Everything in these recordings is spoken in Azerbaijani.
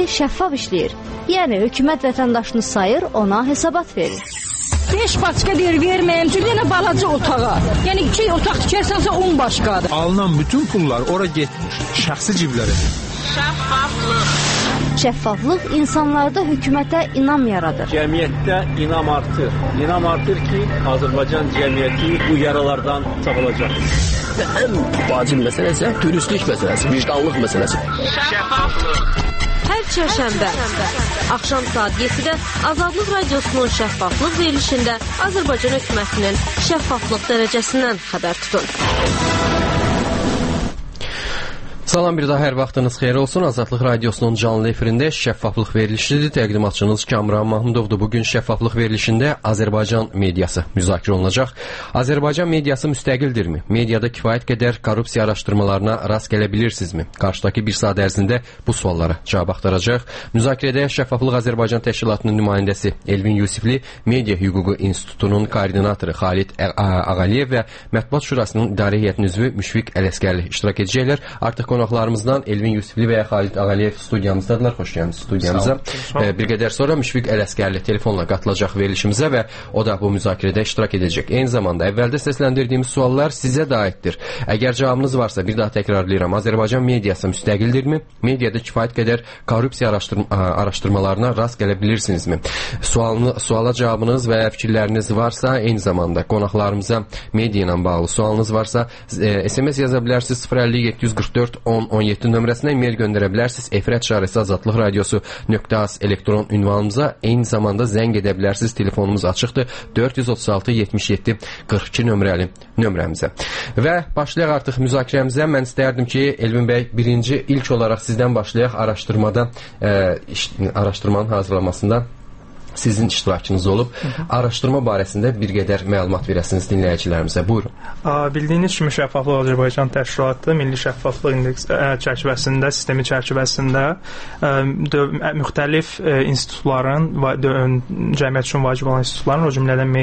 şəffaf işləyir. Yəni, hökumət vətəndaşını sayır, ona hesabat verir. 5 başqa deyir, verməyəm, çünki yenə balaca otağa. Yəni 2 otaq tikərsənsə 10 başqadır. Alınan bütün pullar ora getmiş, şəxsi ciblərə. Şəffaflıq insanlarda hökumətə inam yaradır. Cəmiyyətdə inam artır. İnam artır ki, Azərbaycan cəmiyyəti bu yaralardan sağalacaq. Ən vacib məsələ isə dürüstlük məsələsi, vicdanlıq məsələsi. Şəffaflıq. Hər çərşənbə axşam saat 7-də Azadlıq Radiosunun şəffaflıq verilişində Azərbaycan hökumətinin şəffaflıq dərəcəsindən xəbər tutun. Salam, bir daha hər vaxtınız xeyir olsun. Azadlıq Radiosunun canlı efirində şəffaflıq verilişidir. Təqdimatçınız Kamran Mahmudovdur. Bugün şəffaflıq verilişində Azərbaycan mediası müzakirə olunacaq. Azərbaycan mediası müstəqildirmi? Mediada kifayət qədər korrupsiya araşdırmalarına rast gələ bilirsinizmi? Qarşıdakı bir saat ərzində bu suallara cavab axtaracaq. Müzakirədə Şəffaflıq Azərbaycan Təşkilatının nümayəndəsi Elvin Yusifli, Media Hüququ İnstitutunun koordinatoru Xalid Ağaliyev və Mətbuat Şurasının idarə heyətinin üzvü Müşfiq Ələsgərli iştirak edəcəklər. Artıq qonaqlarımızdan Elvin Yusifli və Xalid Ağaliyev studiyamızdadılar. Xoş gəlmisiniz studiyamıza. Bir qədər sonra Müşfiq Ələsgərli telefonla qatılacaq verilişimizə və o da bu müzakirədə iştirak edəcək. Eyni zamanda əvvəldə səsləndirdiyimiz suallar sizə də aiddir. Əgər cavabınız varsa, bir daha təkrarlayıram. Azərbaycan mediası müstəqildirmi? Mediada kifayət qədər korrupsiya araşdırmalarına rast gələ bilirsinizmi? Suala cavabınız və fikirləriniz varsa, eyni zamanda qonaqlarımıza media ilə bağlı sualınız varsa, SMS yaza bilərsiniz 050 744 1017 nömrəsinə e-mail göndərə bilərsiniz. Efir@şarisi Azadlıq Radiosu.az elektron ünvanımıza, eyni zamanda zəng edə bilərsiniz. Telefonumuz açıqdır 436 77 42 nömrəli nömrəmizə. Və başlayaq artıq müzakirəmizə. Mən istərdim ki, Elvin bəy, ilk olaraq sizdən başlayaq araşdırmanın hazırlanmasında sizin iştirakınız olub. Araşdırma barəsində bir qədər məlumat verəsiniz dinləyicilərimizə. Buyurun. Bildiyiniz kimi Şəffaflıq Azərbaycan Təşkilatı Milli Şəffaflıq İndeksi çərçivəsində, sistemi çərçivəsində müxtəlif institutların, cəmiyyət üçün vacib olan institutların, o cümlədən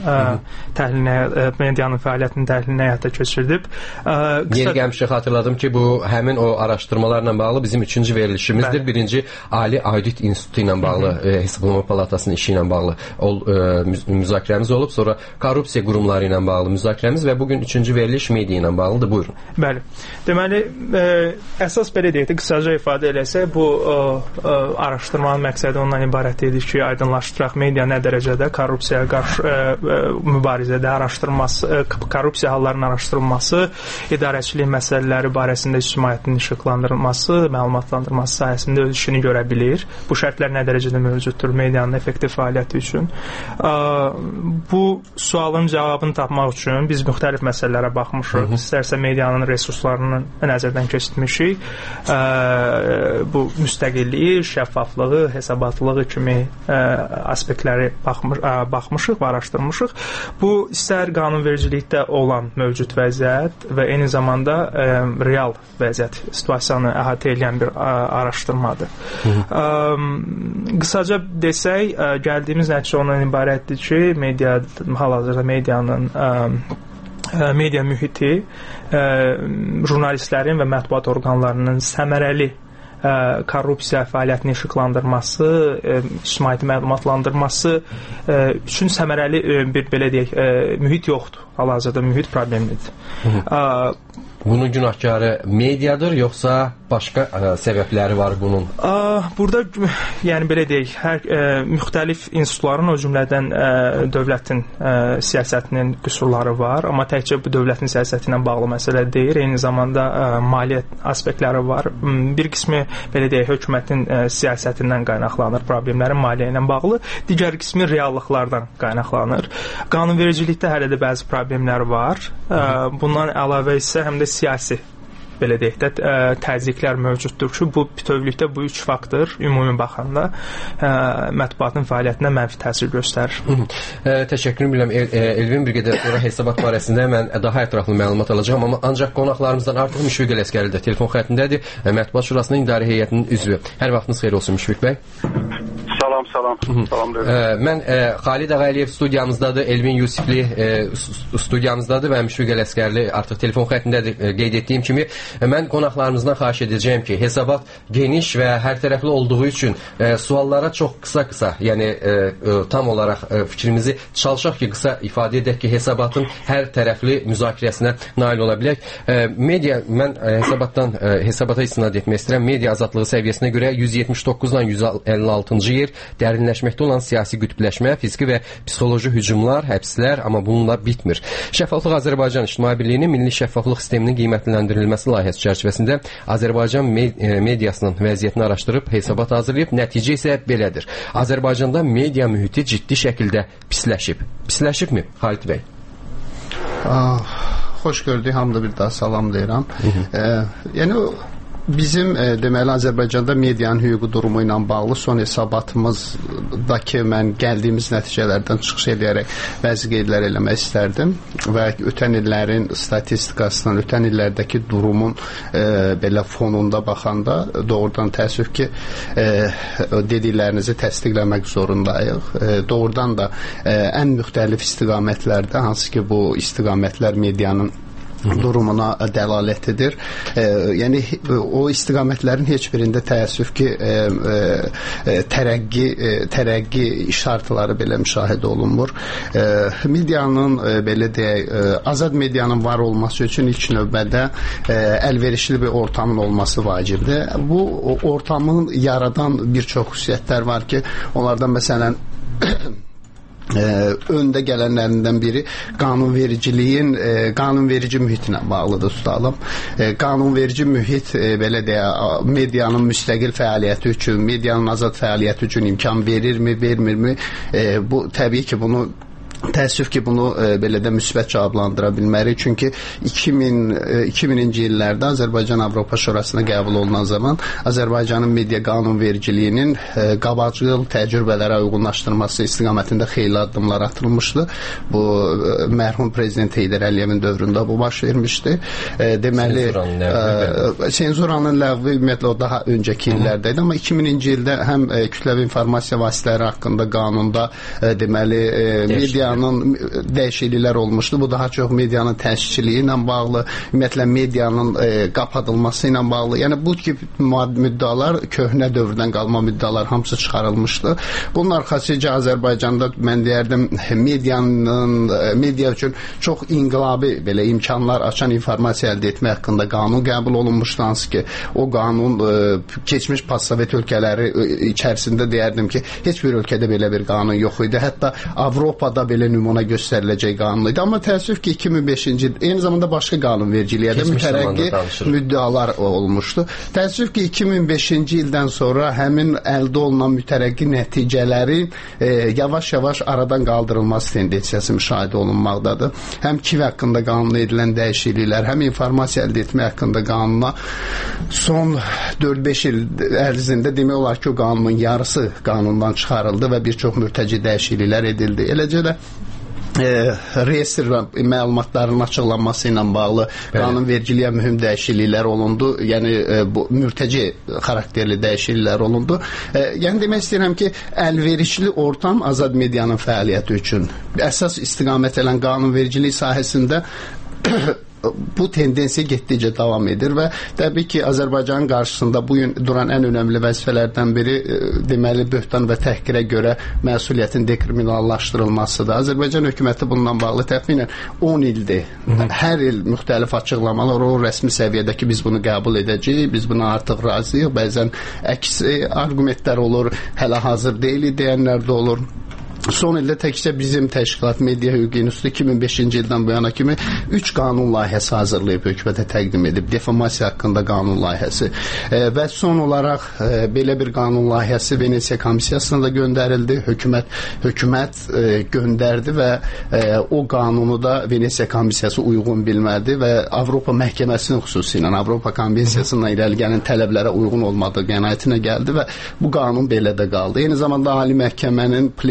medianın fəaliyyətinin təhlilini həyata keçirdib. Yeri gəlmişə xatırladım ki, bu həmin o araşdırmalarla bağlı bizim 3-cü verilişimizdir. Birinci Ali Audit İnstitutu ilə bağlı Hesablama Palatası işi ilə bağlı müzakirəmiz olub, sonra korrupsiya qurumları ilə bağlı müzakirəmiz və bugün 3-cü veriliş media ilə bağlıdır. Buyurun. Bəli. Deməli, əsas belə deyək, qısaca ifadə eləsək, bu araşdırmanın məqsədi ondan ibarət edir ki, aydınlaşdıraq media nə dərəcədə korrupsiyaya qarşı mübarizədə araşdırması, korrupsiya hallarının araşdırılması, idarəçilik məsələləri barəsində ictimaiyyətin işıqlandırılması, məlumatlandırılması sahəsində öz işini görə bilir. Bu şərtlər nə dərəcədə mövcuddur medianın effektiv fəaliyyəti üçün. Bu sualın cavabını tapmaq üçün biz müxtəlif məsələlərə baxmışıq. İstərsə medianın resurslarını nəzərdən keçirmişik. Bu müstəqilliyi, şəffaflığı, hesabatlığı kimi aspektləri baxmışıq və araşdırmışıq. Bu istər qanunvericilikdə olan mövcud vəziyyət və eyni zamanda real vəziyyət, situasiyanı əhatə edən bir araşdırmadır. Qısaca desək, gəldiyimiz nəticə ondan ibarətdir ki, hal-hazırda media mühiti jurnalistlərin və mətbuat orqanlarının səmərəli korrupsiya fəaliyyətini işıqlandırması, ictimaiyyəti məlumatlandırması üçün səmərəli bir, belə deyək, mühit yoxdur. Hal-hazırda mühit problemlidir. Bunun günahkarı mediadır, yoxsa başqa səbəbləri var bunun? Burada, yəni belə deyək, müxtəlif institutların, o cümlədən dövlətin siyasətinin qüsurları var, amma təkcə bu dövlətin siyasəti ilə bağlı məsələ deyil, eyni zamanda maliyyə aspektləri var. Bir qismi, belə deyək, hökumətin siyasətindən qaynaqlanır, problemlərin maliyyə ilə bağlı, digər qismi reallıqlardan qaynaqlanır. Qanunvericilikdə hələ də bəzi problemlər var. Bundan əlavə isə həm də siyasi, belə deyək də, təzyiqlər mövcuddur ki, bu bütövlükdə bu üç faktor ümumi baxanda mətbuatın fəaliyyətinə mənfi təsir göstərir. Təşəkkür edirəm Elvin, bir qədər sonra hesabat barəsində mən daha ətraflı məlumat alacağam, amma ancaq qonaqlarımızdan artıq Müşfiq Ələsgərli də telefon xəttindədir. Mətbuat Şurasının idarə heyətinin üzvü. Hər vaxtınız xeyir olsun Müşfiq bəy. salam. Salam deyirəm. Mən Xalid Ağayev studiyamızdadır, Elvin Yusifli studiyamızdadır və Müşfiq Ələsgərli artıq telefon xəttindədir. Qeyd etdiyim kimi, mən qonaqlarımızdan xahiş edəcəyim ki, hesabat geniş və hər tərəfli olduğu üçün suallara çox qısa, yəni tam olaraq fikrimizi çalışaq ki, qısa ifadə edək ki, hesabatın hər tərəfli müzakirəsinə nail ola bilək. Media, mən hesabata istinad etmək istəyirəm. Media azadlığı səviyyəsinə görə 179-dan 156-cı yer, dərinləşməkdə olan siyasi qütbləşmə, fiziki və psixoloji hücumlar, həbslər, amma bununla bitmir. Şəffaflıq Azərbaycan İctimai Birliyinin Milli Şəffaflıq Sisteminin qiymətləndirilməsi layihəsi çərçivəsində Azərbaycan mediasının vəziyyətini araşdırıb hesabat hazırlayıb. Nəticə isə belədir. Azərbaycanda media mühiti ciddi şəkildə pisləşib. Pisləşibmi, Xalid bəy? Xoş gördük, hamıda bir daha salam deyirəm. Yəni bizim deməli Azərbaycanda medianın hüquqi durumu ilə bağlı son hesabatımızdakı mən gəldiyimiz nəticələrdən çıxış edərək bəzi qeydlər eləmək istərdim və ötən illərin statistikasından, ötən illərdəki durumun belə fonunda baxanda doğrudan təəssüf ki, dediklərinizi təsdiqləmək zorundayıq. Doğrudan da ən müxtəlif istiqamətlərdə, hansı ki bu istiqamətlər medianın durumuna dəlalət edir. Yəni o istiqamətlərin heç birində təəssüf ki tərəqqi işarətləri belə müşahidə olunmur. Medianın belə deyək, azad medianın var olması üçün ilk növbədə əlverişli bir ortamın olması vacibdir. Bu ortamın yaradan bir çox xüsusiyyətlər var ki, onlardan məsələn öndə gələnlərindən biri qanunverici mühitinə bağlıdır, tutalım. Qanunverici mühit belə deyək, medianın müstəqil fəaliyyəti üçün, medianın azad fəaliyyəti üçün imkan verirmi, vermirmi? Bu təbii ki, bunu təəssüf ki, bunu belə də müsbət cavablandıra bilmərik. Çünki 2000-ci illərdə Azərbaycan Avropa Şurasına qəbul olunan zaman Azərbaycanın media qanunvericiliyinin qabaqcıl təcrübələrə uyğunlaşdırması istiqamətində xeyli addımlar atılmışdı. Bu mərhum prezident Heydər Əliyevin dövründə bu baş vermişdi. Deməli, senzuranın ləğvi ümumiyyətlə o daha öncəki illərdə idi, amma 2000-ci ildə həm kütləvi informasiya vasitələri haqqında qanunda deməli media dəyişikliklər olmuşdu. Bu daha çox medianın təşkili ilə bağlı, ümumiyyətlə medianın qapadılması ilə bağlı. Yəni bu kimi müddalar, köhnə dövrdən qalma müddalar hamısı çıxarılmışdı. Bunun arxasıca Azərbaycanda mən deyərdim media üçün çox inqilabi belə imkanlar açan informasiya əldə etmək haqqında qanun qəbul olunmuşdu. Hansı ki, o qanun keçmiş postsovet ölkələri içərisində deyərdim ki, heç bir ölkədə belə bir qanun yox idi. Hətta Avropada belə nümunə göstəriləcək qanun idi. Amma təəssüf ki, 2005-ci il eyni zamanda başqa qanunvericiliyə də mütərəqqi müddalar olmuşdu. Təəssüf ki, 2005-ci ildən sonra həmin əldə olunan mütərəqqi nəticələrin yavaş-yavaş aradan qaldırılması tendensiyası müşahidə olunmaqdadır. Həm KİV haqqında qanuna edilən dəyişikliklər, həm informasiya əldə etmək haqqında qanuna son 4-5 il ərzində demək olar ki, o qanunun yarısı qanundan çıxarıldı və bir çox mürtəci dəyişikliklər edildi. Eləcə də reyestr məlumatlarının açıqlanması ilə bağlı qanunvericiliyə mühüm dəyişikliklər olundu. Yəni bu mürtəci xarakterli dəyişikliklər olundu. Yəni demək istəyirəm ki, əlverişli ortam azad medianın fəaliyyəti üçün əsas istiqamət edən qanunvericilik sahəsində bu tendensiya getdikcə davam edir və təbii ki, Azərbaycanın qarşısında bugün duran ən önəmli vəzifələrdən biri deməli böhtan və təhqirə görə məsuliyyətin dekriminallaşdırılmasıdır. Azərbaycan hökuməti bundan bağlı təxminən 10 ildir. Hər il müxtəlif açıqlamalar, o rəsmi səviyyədəki biz bunu qəbul edəcəyik, biz buna artıq razıyıq. Bəzən əksi argumentlər olur, hələ hazır deyil deyənlər də olur. Son ildə təkcə bizim təşkilat Media Hüquqi İnstitutu 2005-ci ildən bu yana kimi 3 qanun layihəsi hazırlayıb hökumətə təqdim edib. Defamasiya haqqında qanun layihəsi və son olaraq belə bir qanun layihəsi Venesiya komissiyasına da göndərildi. Hökumət göndərdi və o qanunu da Venesiya komissiyası uyğun bilmədi və Avropa məhkəməsinin xüsusilə Avropa konvensiyasından irəli gələn tələblərə uyğun olmadığı qənaətinə gəldi və bu qanun belə də qaldı. Eyni zamanda Ali Məhkəmənin plenumu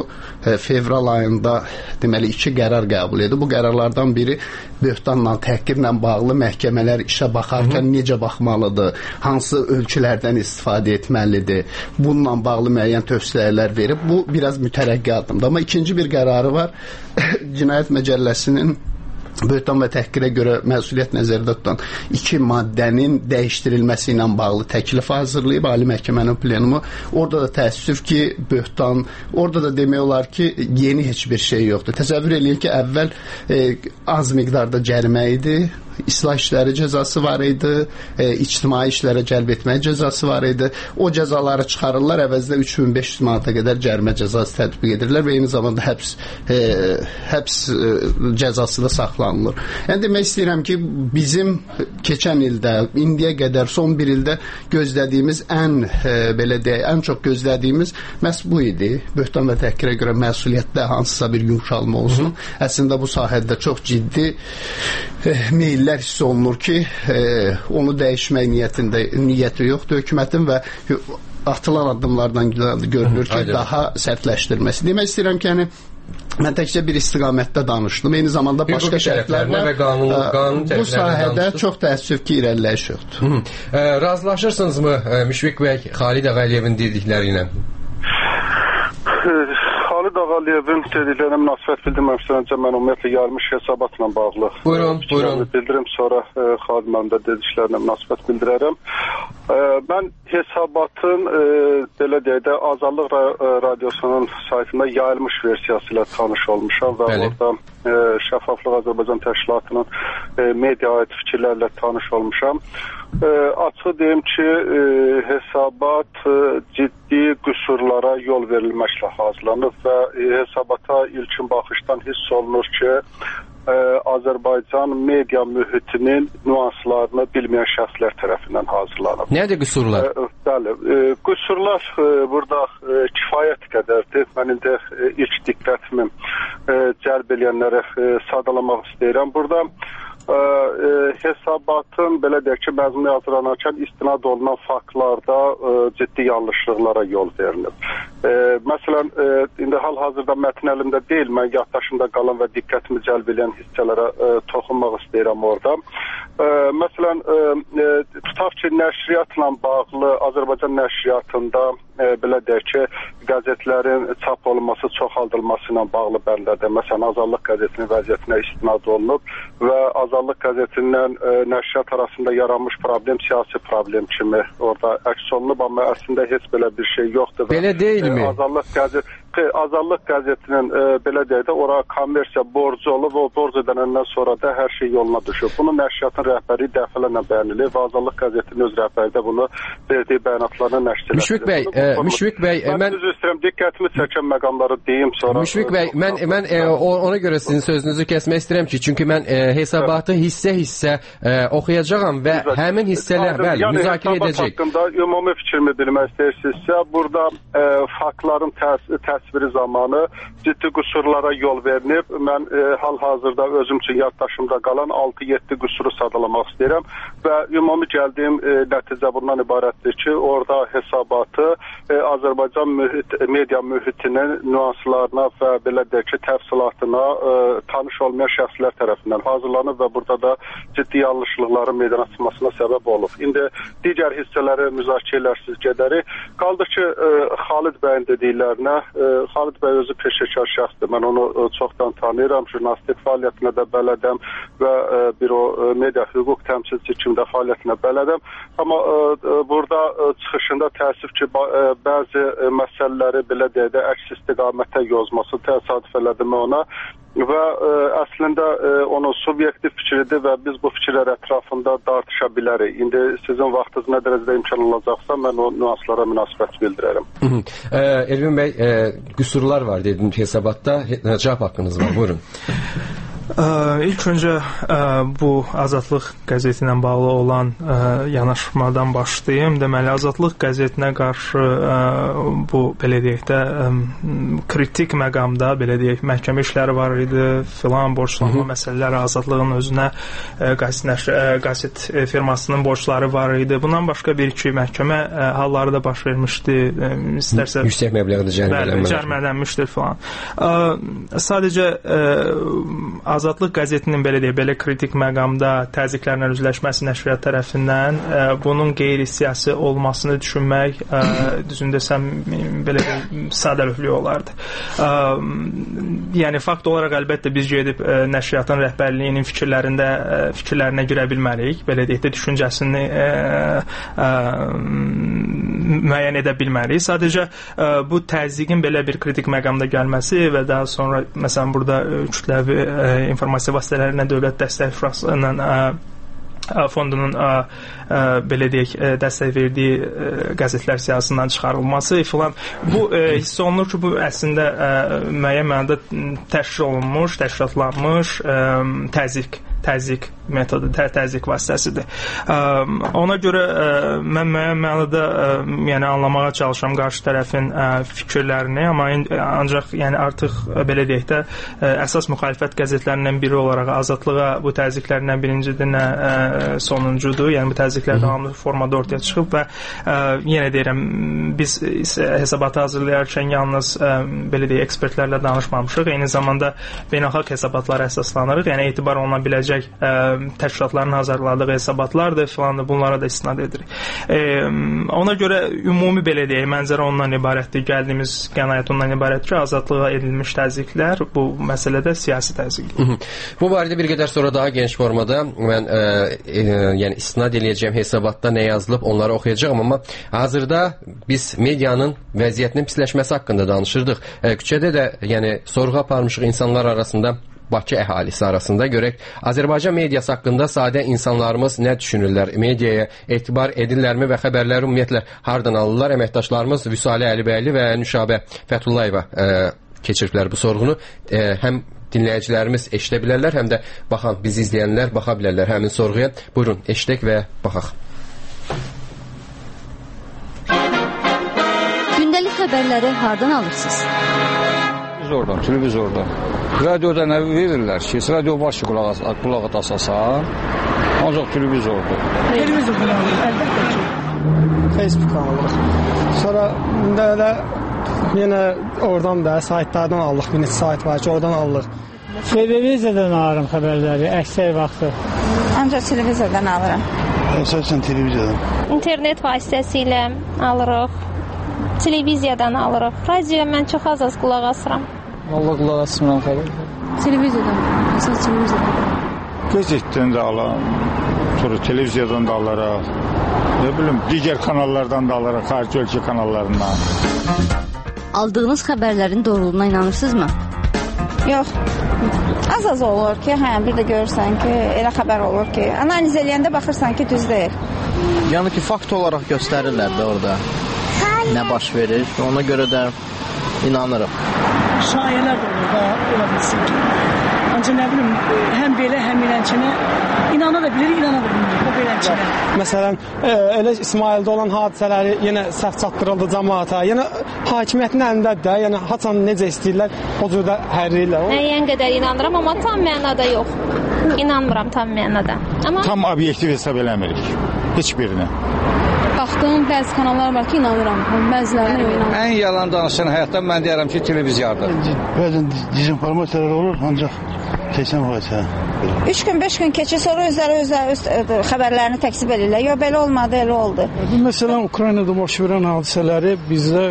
fevral ayında deməli 2 qərar qəbul edib. Bu qərarlardan biri böhtanla, təhqirlə bağlı məhkəmələr işə baxarkən necə baxmalıdır, hansı ölçülərdən istifadə etməlidir. Bununla bağlı müəyyən tövsiyələr verib. Bu biraz mütərəqqi addımdır. Amma ikinci bir qərarı var. Cinayət Məcəlləsinin böhtan və təhqirə görə məsuliyyət nəzərdə tutan 2 maddənin dəyişdirilməsi ilə bağlı təklif hazırlayıb Ali Məhkəmənin plenumu. Orada da təəssüf ki, böhtan, orada da demək olar ki, yeni heç bir şey yoxdur. Təsəvvür eləyin ki, əvvəl az miqdarda cərimə idi, islah işləri cəzası var idi, ictimai işlərə cəlb etmək cəzası var idi. O cəzaları çıxarırlar, əvəzdə 3500 manata qədər cərimə cəzası tətbiq edirlər və eyni zamanda həbs cəzası da saxlanılır. Yəni demək istəyirəm ki, bizim keçən ildə, indiyə qədər son bir ildə gözlədiyimiz ən çox gözlədiyimiz məhz bu idi. Böhtan və təhqirə görə məsuliyyətdə hansısa bir yumşalma olsun. Əslində bu sahədə çox ciddi meyillər hiss olunur ki, onu dəyişmək niyyəti yoxdur hökumətin və atılan addımlardan görülür ki, daha sərtləşdirməsi. Demək istəyirəm ki, yəni mən təkcə bir istiqamətdə danışdım. Eyni zamanda başqa şərtlər var. Bu sahədə çox təəssüf ki, irəliləyiş yoxdur. Razılaşırsınızmı Müşfiq bəy Xalid Ağaliyevin dedikləri ilə? Xalid Ağaliyevin dediklərinə münasibət bildirməmişdən öncə mən ümumiyyətlə yayılmış hesabatla bağlı bildirim, sonra Xalid mənim də dediklərinə münasibət bildirərəm. Mən hesabatın belə deyək də Azadlıq Radiosunun saytında yayılmış versiyası ilə tanış olmuşam və orada Şəffaflıq Azərbaycan Təşkilatının media aid fikirlərlə tanış olmuşam. Açıq deyim ki, hesabat ciddi qüsurlara yol verilməklə hazırlanıb və hesabata ilkin baxışdan hiss olunur ki, Azərbaycan media mühitinin nüanslarını bilməyən şəxslər tərəfindən hazırlanıb. Nədir qüsurlar? Bəli, qüsurlar burada kifayət qədərdir. Mən indi ilk diqqətimi cəlb edənlərə sadalamaq istəyirəm. Burada hesabatın belə deyək ki, məzmun hazırlanarkən istinad olunan faktlarda ciddi yanlışlıqlara yol verilib. Məsələn, indi hal-hazırda mətn əlimdə deyil, mən yaddaşımda qalan və diqqətimi cəlb edən hissələrə toxunmaq istəyirəm orada. Məsələn, tutaq ki, nəşriyyatla bağlı Azərbaycan nəşriyyatında belə deyək ki, qəzetlərin çap olunması, çoxaldılması ilə bağlı bəndədir. Məsələn, Azadlıq qəzetinin vəziyyətinə istinad olunub və Azadlıq qəzetindən nəşriyyat arasında yaranmış problem siyasi problem kimi orada əks olunub, amma əslində heç belə bir şey yoxdur. Belə deyilmi? Azadlıq qəzetinin belə deyək də ora kommersiya borcu olub, o borc ödənəndən sonra da hər şey yoluna düşüb. Bunu nəşriyyatın rəhbəri dəfələrlə bəyan edir və Azadlıq qəzetinin öz rəhbəri də bunu verdiyi bəyanatlarına nəşr edir. Müşfiq bəy, mən üzr istəyirəm, diqqətimi çəkən məqamları deyim sonra. Müşfiq bəy, mən ona görə sizin sözünüzü kəsmək istəyirəm ki, çünki mən hesabatı hissə-hissə oxuyacağam və həmin hissələr bəli, müzakirə edəcək. Haqqında ümumi fikrimi bilmək istəyirsinizsə, burada faktların təsviri zamanı ciddi qüsurlara yol verilib. Mən hal-hazırda özüm üçün yaddaşımda qalan 6-7 qüsuru sadalamaq istəyirəm və ümumi gəldiyim nəticə bundan ibarətdir ki, orada hesabatı Azərbaycan media mühitinin nüanslarına və belə deyək ki, təfsilatına tanış olmayan şəxslər tərəfindən hazırlanıb və burada da ciddi yanlışlıqların meydana çıxmasına səbəb olub. İndi digər hissələri müzakirə edərsiniz gedərik. Qaldı ki, Xalid bəyin dediklərinə, Xalid bəy özü peşəkar şəxsdir. Mən onu çoxdan tanıyıram, jurnalistik fəaliyyətinə də bələdəm və bir o media hüquq təmsilçisi kimi də fəaliyyətinə bələdəm. Amma burada çıxışında təəssüf ki, bəzi məsələləri belə deyək də əks istiqamətə yozması təsadüf elədim ona və əslində onun subyektiv fikridir və biz bu fikirlər ətrafında tartışa bilərik. İndi sizin vaxtınız nə dərəcədə imkan olacaqsa mən o nüanslara münasibət bildirərəm. Elvin bəy, qüsurlar var dedim hesabatda. Cavab haqqınız var, buyurun. İlk öncə bu Azadlıq qəzeti ilə bağlı olan yanaşmadan başlayım. Deməli, Azadlıq qəzetinə qarşı bu, belə deyək də, kritik məqamda, belə deyək, məhkəmə işləri var idi, filan borclanma məsələləri, Azadlığın özünə, qəzet firmasının borcları var idi. Bundan başqa bir-iki məhkəmə halları da baş vermişdi. İstərsə yüksək məbləğdə cərimələnmişdir filan. Sadəcə Azadlıq qəzetinin belə kritik məqamda təzyiqlərlə üzləşməsi nəşriyyat tərəfindən bunun qeyri-siyasi olmasını düşünmək, düzün desəm, belə sadəlövhlük olardı. Yəni, fakt olaraq əlbəttə biz gedib nəşriyyatın rəhbərliyinin fikirlərinə girə bilmərik, belə deyək də, düşüncəsini müəyyən edə bilmərik. Sadəcə bu təzyiqin belə bir kritik məqamda gəlməsi və daha sonra, məsələn, burada kütləvi informasiya vasitələrinə dövlət dəstək fondunun belə deyək, dəstək verdiyi qəzetlər siyahısından çıxarılması filan, bu hiss olunur ki, bu əslində müəyyən mənada təşkilatlanmış təzyiq metodu, təzyiq vasitəsidir. Ona görə mən müəyyən mənada yəni anlamağa çalışıram qarşı tərəfin fikirlərini, amma ancaq yəni artıq belə deyək də əsas müxalifət qəzetlərindən biri olaraq Azadlığa bu təzyiqlərdən birincidir, nə sonuncudur. Yəni bu təzyiqlər davamlı formada ortaya çıxıb və yenə deyirəm, biz hesabatı hazırlayarkən yalnız belə deyək ekspertlərlə danışmamışıq. Eyni zamanda beynəlxalq hesabatlara əsaslanırıq. Yəni etibar oluna biləcək təşkilatların hazırladığı hesabatlardır filan, bunlara da istinad edirik. Ona görə ümumi belə deyək, mənzərə ondan ibarətdir. Gəldiyimiz qənaət ondan ibarətdir ki, azadlığa edilmiş təzyiqlər bu məsələdə siyasi təzyiqdir. Bu barədə bir qədər sonra daha geniş formada mən yəni istinad eləyəcəyim hesabatda nə yazılıb onları oxuyacağam, amma hazırda biz medianın vəziyyətinin pisləşməsi haqqında danışırdıq. Küçədə də yəni sorğu aparmışıq insanlar arasında, Bakı əhalisi arasında. Görək, Azərbaycan mediası haqqında sadə insanlarımız nə düşünürlər? Mediaya etibar edirlərmi və xəbərləri ümumiyyətlə hardan alırlar? Əməkdaşlarımız Vüsalə Əlibəyli və Nüşabə Fətullayeva keçiriblər bu sorğunu. Həm dinləyicilərimiz eşidə bilərlər, həm də baxan, bizi izləyənlər baxa bilərlər həmin sorğuya. Buyurun, eşidək və baxaq. Gündəlik xəbərləri hardan alırsınız? Televizordan. Radioda nə verirlər ki, radio var ki, qulağa tasasan, ancaq televizordur. Televizordan alırıq, əlbəttə ki. Facebookdan alırıq. Sonra da yenə oradan da saytlardan alırıq, bir neçə sayt var ki, oradan alırıq. Televiziyadan alırım xəbərləri, əksər vaxtı. Ancaq televizordan alıram. Əsasən televiziyadan. İnternet vasitəsilə alırıq, televiziyadan alırıq. Radioya mən çox az qulaq asıram. Vallahi qulaq asmıram xəbərləri. Televiziyadan, əsas televiziyadan. Qəzetdən də alam, sonra televiziyadan da alaraq, nə bilim, digər kanallardan da alaraq, xarici ölkə kanallarından. Aldığınız xəbərlərin doğruluğuna inanırsınızmı? Yox. Az olur ki, bir də görürsən ki, elə xəbər olur ki, analiz eləyəndə baxırsan ki, düz deyil. Yəni ki, fakt olaraq göstərirlər də orada nə baş verir, ona görə də inanırım. Şayələr də olur da, ola bilsin ki. Ancaq nə bilim, həm belə, həm ilənçinə inana da bilir, inana da bilir, o belənçinə. Məsələn, elə İsmaildə olan hadisələri yenə səhv çatdırıldı cəmaata, yenə hakimiyyətin əlindədir də, yəni haçan necə istəyirlər, o cürdə hərriyirlər. Müəyyən qədər inanıram, amma tam mənada yox. İnanmıram tam mənada. Amma tam obyektiv hesab eləmirik, heç birinə. Baxdığım bəzi kanallar var ki, inanıram, bəzilərinə inanıram. Ən yalan danışan həyatdan mən deyərəm ki, televiziyadır. Bəzən dezinformasiyalar olur, ancaq keçən vaysə. 3 gün, 5 gün keçir, sonra özləri öz xəbərlərini təksib edirlər. Yox, belə olmadı, elə oldu. Məsələn, Ukraynada baş verən hadisələri bizdə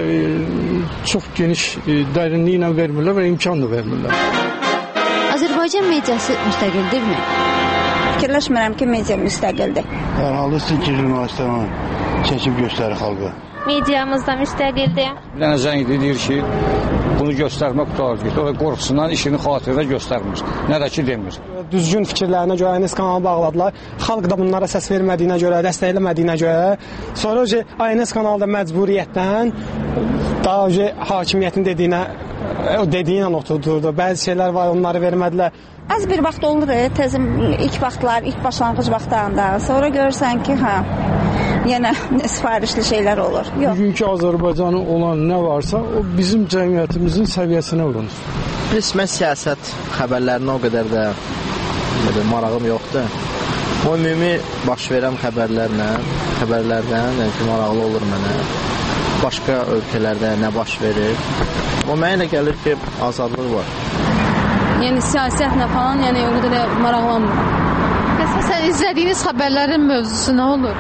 çox geniş dərinliklə vermirlər və imkan da vermirlər. Azərbaycan mediası müstəqildirmi? Fikirləşmirəm ki, media müstəqildir. Halbuki ki, jurnalistlər var. çəkib göstərir xalqa. Mediamız da müstəqildir. Bir dənə zəng deyir ki, bunu göstərmək qutarır. O da qorxusundan işini xatirinə göstərmir. Nə də ki demir. Düzgün fikirlərinə görə ANS kanalı bağladılar. Xalq da bunlara səs vermədiyinə görə, dəstəkləmədiyinə görə, sonra ANS kanalı da məcburiyyətdən daha hakimiyyətin dediyinə oturdurdu. Bəzi şeylər var, onları vermədilər. Az bir vaxt olur, təzim ilk vaxtlar, ilk başlanğıc vaxtlarında. Sonra görürsən ki, yenə sifarişli şeylər olur. Bugünkü Azərbaycanın olan nə varsa, o bizim cəmiyyətimizin səviyyəsinə olunur. Resmən siyasət xəbərlərinə o qədər də marağım yoxdur. O ümumi baş verən xəbərlərdən, yəni maraqlı olur mənə. Başqa ölkələrdə nə baş verir. O mənə elə gəlir ki, azadlıq var. Yəni siyasətlə falan, yəni o qədər maraqlanmır. Məsələn, izlədiyiniz xəbərlərin mövzusu nə olur?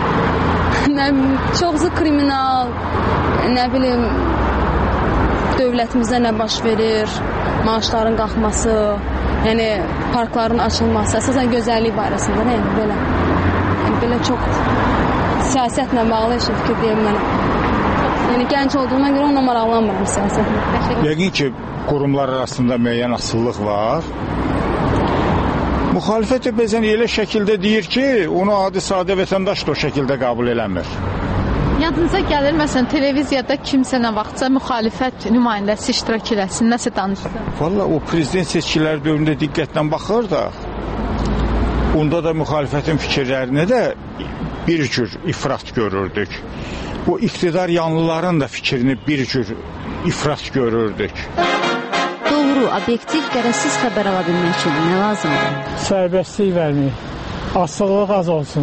Çoxsu kriminal, nə bilim, dövlətimizdə nə baş verir, maaşların qalxması, yəni parkların açılması, əsasən gözəllik barəsində, nə? Belə. Yəni belə çox siyasətlə bağlı fikir deyim mənə. Yəni gənc olduğuna görə ona maraqlanmıram siyasətlə. Yəqin ki, qurumlar arasında müəyyən asıllıq var. Müxalifət bəzən elə şəkildə deyir ki, onu adi-sadə vətəndaş da o şəkildə qəbul eləmir. Yadınıza gəlir, məsələn, televiziyada kimsə nə vaxtsa müxalifət nümayəndəsi iştirak eləsin, nəsə danışsın? Valla o prezident seçkiləri dövründə diqqətlə baxır da, onda da müxalifətin fikirlərini də bir cür ifrat görürdük. Bu iqtidar yanlıların da fikrini bir cür ifrat görürdük. Doğru, obyektiv, qərəzsiz xəbər ala bilmək üçün nə lazımdır? Sərbəstlik vermək, asıllıq az olsun.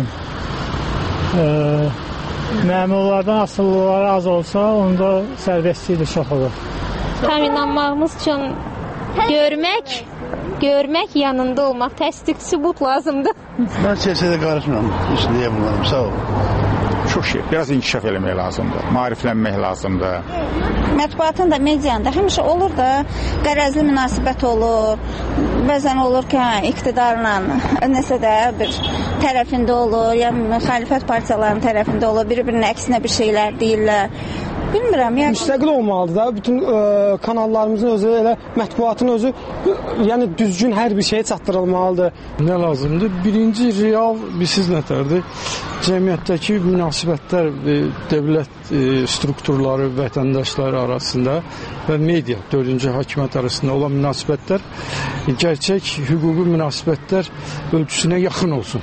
Məmurlardan asıllıqları az olsa, onda sərbəstlik də çox olur. Tam inanmağımız üçün görmək, yanında olmaq, təsdiq, sübut lazımdır. Mən siyasətə qarışmıram, heç deyə bilmərəm, sağ ol. Çox şey, biraz inkişaf eləmək lazımdır, maariflənmək lazımdır. Mətbuatın da, medianın da həmişə olur da, qərəzli münasibət olur. Bəzən olur ki, iqtidarla nəsə də bir tərəfində olur, ya müxalifət partiyalarının tərəfində olur, bir-birinin əksinə bir şeylər deyirlər. Bilmirəm, yəni müstəqil olmalıdır da, bütün kanallarımızın özü, elə mətbuatın özü, yəni düzgün hər bir şeyə çatdırılmalıdır. Nə lazımdır? Birinci real bilsiz nətərdir? Cəmiyyətdəki münasibətlər, dövlət strukturları, vətəndaşları arasında və media, 4-cü hakimiyyət arasında olan münasibətlər gerçək hüquqi münasibətlər ölçüsünə yaxın olsun.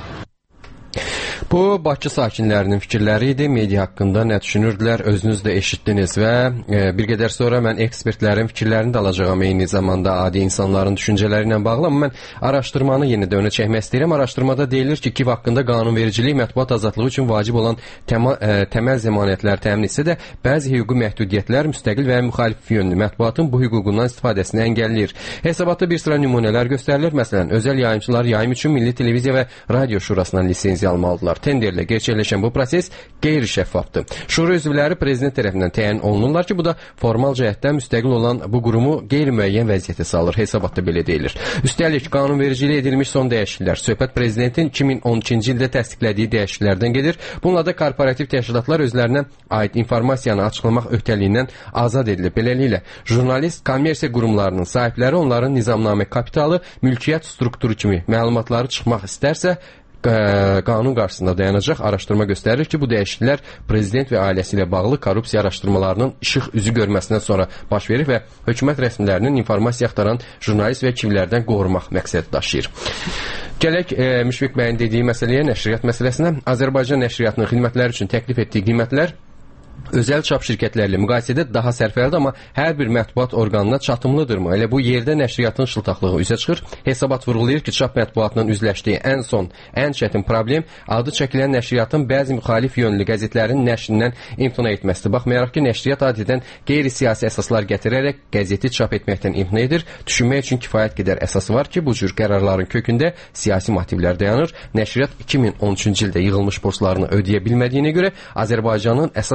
Bu, Bakı sakinlərinin fikirləri idi. Media haqqında nə düşünürdülər, özünüz də eşitdiniz və bir qədər sonra mən ekspertlərin fikirlərini də alacağam eyni zamanda adi insanların düşüncələri ilə bağlı. Amma mən araşdırmanı yenə də önə çəkmək istəyirəm. Araşdırmada deyilir ki, KİV haqqında qanunvericilik mətbuat azadlığı üçün vacib olan təməl zəmanətlər təmin etsə də, bəzi hüquqi məhdudiyyətlər müstəqil və müxalif yönlü mətbuatın bu hüququndan istifadəsini əngəlləyir. Hesabatda bir sıra nümunələr göstərilir. Məsələn, özəl yayımçılar yayım üçün Milli Televiziya və Radio Şurasından lisenziya almalıdırlar. Tenderlə gerçəkləşən bu proses qeyri-şəffafdır. Şura üzvləri prezident tərəfindən təyin olunurlar ki, bu da formal cəhətdən müstəqil olan bu qurumu qeyri-müəyyən vəziyyətə salır. Hesabatda belə deyilir. Üstəlik, qanunvericilik edilmiş son dəyişikliklər söhbət prezidentin 2012-ci ildə təsdiqlədiyi dəyişikliklərdən gedir. Bununla da korporativ təşkilatlar özlərinə aid informasiyanı açıqlamaq öhdəliyindən azad edilir. Beləliklə, jurnalist, kommersiya qurumlarının sahibləri onların nizamnamə kapitalı, mülkiyyət strukturu kimi məlumatları çıxmaq istərsə, qanun qarşısında dayanacaq. Araşdırma göstərir ki, bu dəyişikliklər prezident və ailəsi ilə bağlı korrupsiya araşdırmalarının işıq üzü görməsindən sonra baş verir və hökumət rəsmilərinin informasiya axtaran jurnalist və KİV-lərdən qorumaq məqsədi daşıyır. Gələk Müşfiq bəyin dediyi məsələyə, nəşriyyat məsələsinə. Azərbaycan nəşriyyatının xidmətləri üçün təklif etdiyi qiymətlər özəl çap şirkətlərlə müqayisədə daha sərfəlidir, amma hər bir mətbuat orqanına çatımlıdırmı? Elə bu yerdə nəşriyyatın şıltaqlığı üzə çıxır. Hesabat vurğulayır ki, çap mətbuatının üzləşdiyi ən çətin problem adı çəkilən nəşriyyatın bəzi müxalif yönlü qəzetlərin nəşrindən imtina etməsidir. Baxmayaraq ki, nəşriyyat adətən qeyri-siyasi əsaslar gətirərək qəzeti çap etməkdən imtina edir. Düşünmək üçün kifayət qədər əsası var ki, bu cür qərarların kökündə siyasi motivlər dayanır. Nəşriyyat 2013-cü ildə yığılmış borclarını ödəyə bilmədiyinə görə Azərbaycanın əsas müxalifət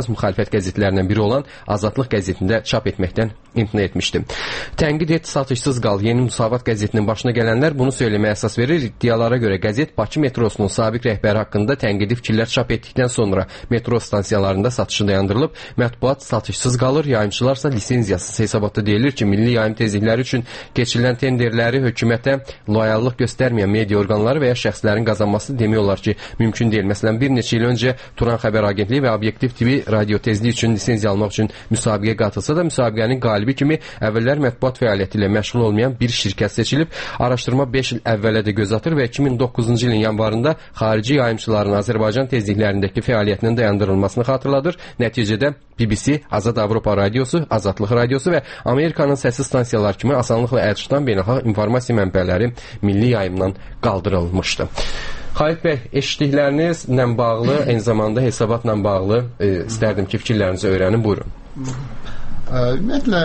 dövlət qəzetlərindən biri olan Azadlıq qəzetində çap etməkdən imtina etmişdi. Tənqid et, satışsız qal. Yeni Müsavat qəzetinin başına gələnlər bunu söyləməyə əsas verir. İddialara görə qəzet Bakı metrosunun sabiq rəhbəri haqqında tənqidi fikirlər çap etdikdən sonra metro stansiyalarında satışı dayandırılıb, mətbuat satışsız qalır. Yayımçılarsa lisenziyasız hesabatda deyilir ki, milli yayım tezlikləri üçün keçirilən tenderləri hökumətə loyallıq göstərməyən media orqanları və ya şəxslərin qazanması demək olar ki, mümkün deyil. Məsələn, bir neçə il öncə Turan Xəbər Agentliyi və Obyektiv TV radio tezliyi üçün lisenziya almaq üçün müsabiqəyə qatılsa da, müsabiqənin qalibi kimi əvvəllər mətbuat fəaliyyəti ilə məşğul olmayan bir şirkət seçilib. Araşdırma 5 il əvvələ də göz atır və 2009-cu ilin yanvarında xarici yayımçıların Azərbaycan tezliklərindəki fəaliyyətinin dayandırılmasını xatırladır. Nəticədə BBC, Azad Avropa Radiosu, Azadlıq Radiosu və Amerikanın səsi stansiyalar kimi asanlıqla əl tutan beynəlxalq informasiya mənbələri milli yayımdan qaldırılmışdı. Xalid bəy, eşitdiklərinizlə bağlı, eyni zamanda hesabatla bağlı istərdim ki, fikirlərinizi öyrənin. Buyurun. Ümumiyyətlə,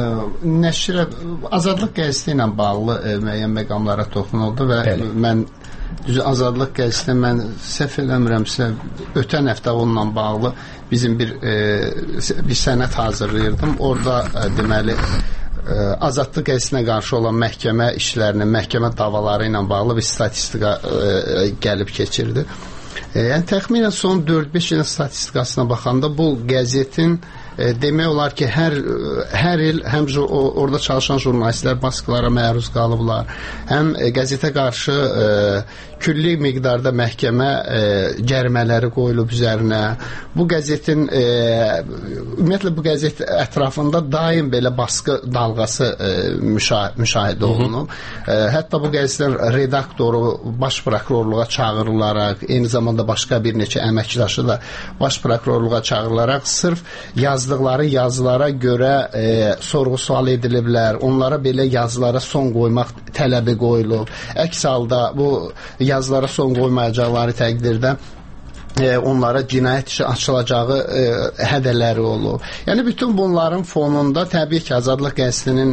Azadlıq qəzeti ilə bağlı müəyyən məqamlara toxunuldu və mən Azadlıq qəzetində mən səhv eləmirəmsə ötən həftə onunla bağlı bizim bir sənəd hazırlayırdım. Orada deməli Azadlıq qəzetinə qarşı olan məhkəmə işlərinin, məhkəmə davaları ilə bağlı bir statistika gəlib keçirdi. Yəni təxminən son 4-5 ilin statistikasına baxanda bu qəzetin demək olar ki, hər il həm orada çalışan jurnalistlər baskılara məruz qalıblar, həm qəzetə qarşı külli miqdarda məhkəmə cərimələri qoyulub üzərinə. Bu qəzetin ümumiyyətlə bu qəzet ətrafında daim belə baskı dalğası müşahidə olunub. Hətta bu qəzetin redaktoru baş prokurorluğa çağırılaraq, eyni zamanda başqa bir neçə əməkdaşı da baş prokurorluğa çağırılaraq sırf yazdıqları yazılara görə sorğu-sual ediliblər. Onlara belə yazılara son qoymaq tələbi qoyulub. Əks halda bu yazılara son qoymayacaqları təqdirdə onlara cinayət işi açılacağı hədələri olub. Yəni bütün bunların fonunda təbii ki, Azadlıq qəzetinin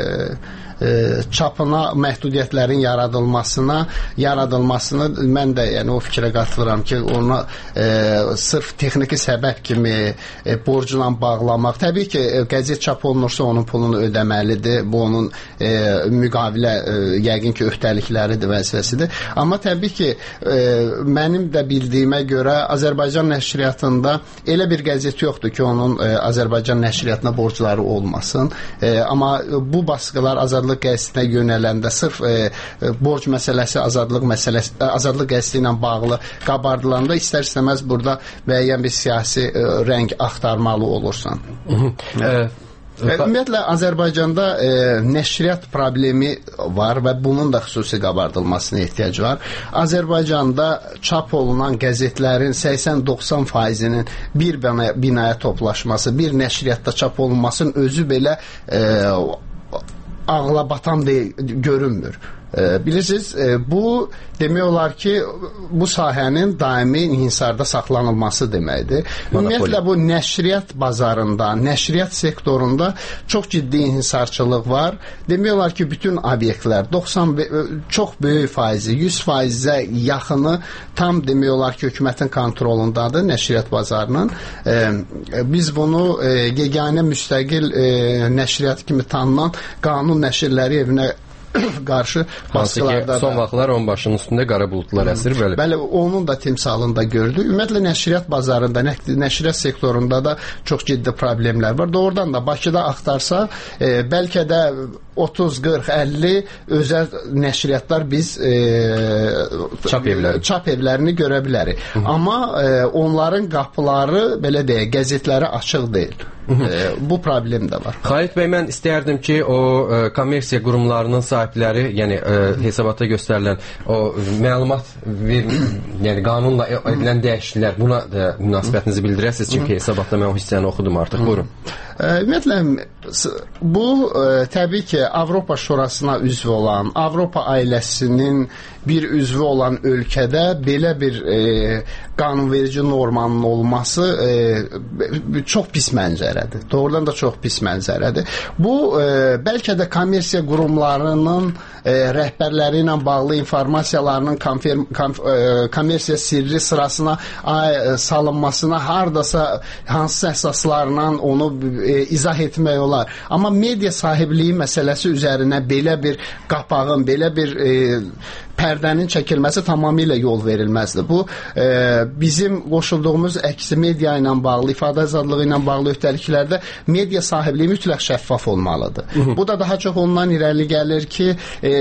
çapına məhdudiyyətlərin yaradılmasını mən də yəni o fikrə qatılıram ki, ona sırf texniki səbəb kimi borcla bağlamaq. Təbii ki, qəzet çap olunursa onun pulunu ödəməlidir. Bu onun müqavilə yəqin ki, öhdəlikləridir, vəzifəsidir. Amma təbii ki, mənim də bildiyimə görə Azərbaycan nəşriyyatında elə bir qəzet yoxdur ki, onun Azərbaycan nəşriyyatına borcları olmasın. Amma bu baskılar Azadlıq qəzetinə yönələndə sırf borc məsələsi, Azadlıq qəzeti ilə bağlı qabardılanda istər-istəməz burada müəyyən bir siyasi rəng axtarmalı olursan. Ümumiyyətlə, Azərbaycanda nəşriyyat problemi var və bunun da xüsusi qabardılmasına ehtiyac var. Azərbaycanda çap olunan qəzetlərin 80-90%-nin bir binaya toplaşması, bir nəşriyyatda çap olunmasının özü belə ağla batan görünmür. Bilirsiniz, bu demək olar ki, bu sahənin daimi inhisarda saxlanılması deməkdir. Ümumiyyətlə, bu nəşriyyat bazarında, nəşriyyat sektorunda çox ciddi inhisarçılıq var. Demək olar ki, bütün obyektlər, çox böyük faizi, 100%-ə yaxını tam demək olar ki, hökumətin kontrolundadır nəşriyyat bazarının. Biz bunu yeganə müstəqil nəşriyyat kimi tanınan qanun nəşrləri evinə qarşı baskılarda son vaxtlar onun başının üstündə qara buludlar əsir. Bəli, onun da timsalında gördük. Ümumiyyətlə, nəşriyyat bazarında, nəşriyyat sektorunda da çox ciddi problemlər var. Doğrudan da Bakıda axtarsa, bəlkə də 30, 40, 50 özəl nəşriyyatlar biz çap evlərini görə bilərik. Amma onların qapıları, belə deyək, qəzetləri açıq deyil. Bu problem də var. Xalid bəy, mən istərdim ki, o kommersiya qurumlarının sahibləri, yəni hesabata göstərilən o məlumat yəni qanunla edilən dəyişikliklər, buna da münasibətinizi bildirəsiniz, çünki hesabatda mən o hissəni oxudum artıq. Buyurun. Ümumiyyətlə bu təbii ki, Avropa Şurasına üzv olan, Avropa ailəsinin bir üzvü olan ölkədə belə bir qanunverici normanın olması çox pis mənzərədir. Doğrudan da çox pis mənzərədir. Bu bəlkə də kommersiya qurumlarının rəhbərləri ilə bağlı informasiyalarının kommersiya sirri sırasına salınmasına hardasa hansı əsaslarla onu izah etmək olar. Amma media sahibliyi məsələsi üzərinə belə bir qapağın, belə bir pərdənin çəkilməsi tamamilə yol verilməzdir. Bu bizim qoşulduğumuz əksi media ilə bağlı, ifadə azadlığı ilə bağlı öhdəliklərdə media sahibliyi mütləq şəffaf olmalıdır. Bu da daha çox ondan irəli gəlir ki,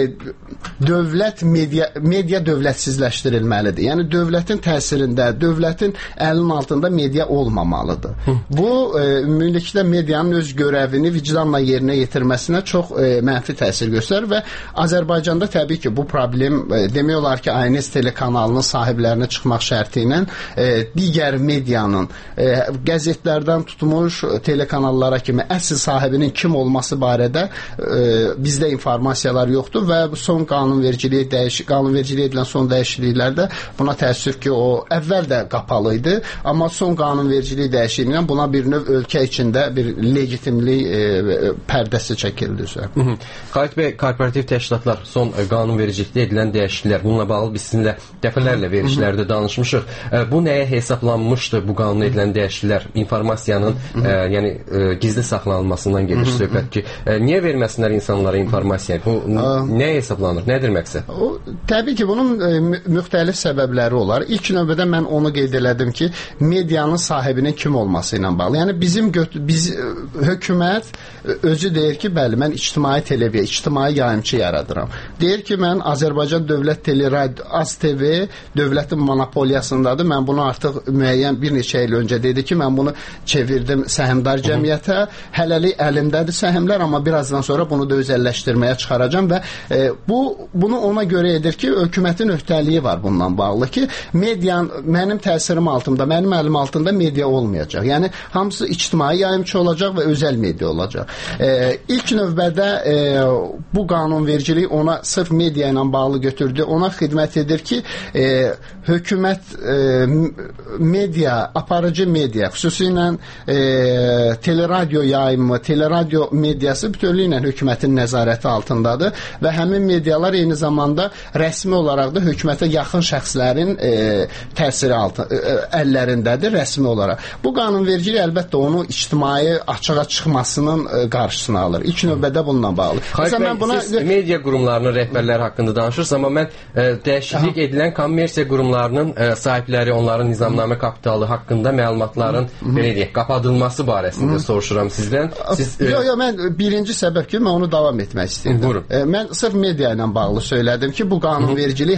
dövlət media dövlətsizləşdirilməlidir. Yəni dövlətin təsirində, dövlətin əlinin altında media olmamalıdır. Bu ümumilikdə medianın öz görəvini vicdanla yerinə yetirməsinə çox mənfi təsir göstərir və Azərbaycanda təbii ki, bu problem demək olar ki, ANS telekanalının sahiblərinə çıxmaq şərti ilə digər medianın qəzetlərdən tutmuş telekanallara kimi əsl sahibinin kim olması barədə bizdə informasiyalar yoxdur və son qanunvericiliyə edilən son dəyişikliklərdə buna təəssüf ki, o əvvəl də qapalı idi, amma son qanunvericilik dəyişikliyindən buna bir növ ölkə içində bir legitimlik pərdəsi çəkildi. Xalit bəy, korporativ təşkilatlar son qanunvericilikdə edilən dəyişikliklər, bununla bağlı biz sizinlə dəfələrlə verilişlərdə danışmışıq. Bu nəyə hesablanmışdı bu qanuna edilən dəyişikliklər? İnformasiyanın yəni gizli saxlanılmasından gedir söhbət ki, niyə verməsinlər insanlara informasiya? Bu nəyə hesablanır? Nədir məqsəd? Təbii ki, bunun müxtəlif səbəbləri olar. İlk növbədə mən onu qeyd elədim ki, medianın sahibinin kim olması ilə bağlı. Yəni biz hökumət özü deyir ki, bəli, mən ictimai televiziya, ictimai yayımçı yaradıram. Deyir ki, mən Azərbaycan Dövlət Teleradio, AzTV dövlətin monopoliyasındadır. Mən bunu artıq müəyyən bir neçə il öncə dedi ki, mən bunu çevirdim səhmdar cəmiyyətə. Hələlik əlimdədir səhmlər, amma birazdan sonra bunu da özəlləşdirməyə çıxaracam və bunu ona görə edir ki, hökumətin öhdəliyi var bundan bağlı ki, median mənim təsirim altında, mənim əlim altında media olmayacaq. Yəni hamısı ictimai yayımçı olacaq və özəl media olacaq. İlk növbədə bu qanunvericilik ona sırf media ilə bağlı götürdü. Ona xidmət edir ki, hökumət media, aparıcı media, xüsusilə teleradio yayımı, teleradio mediası bütövlüklə hökumətin nəzarəti altındadır və həmin medialar eyni zamanda rəsmi olaraq da hökumətə yaxın şəxslərin təsiri əllərindədir rəsmi olaraq. Bu qanunvericilik əlbəttə onu ictimai açığa çıxmasının qarşısını alır. İlk növbədə bununla bağlı. Siz media qurumlarının rəhbərləri haqqında danışırsınız, amma mən dəyişiklik edilən kommersiya qurumlarının sahibləri, onların nizamnamə kapitalı haqqında məlumatların belə deyək, qapadılması barəsində soruşuram sizdən. Yox, mən birinci səbəb ki, mən onu davam etmək istəyirdim. Buyurun. Mən sırf media ilə bağlı söylədim ki, bu qanunvericilik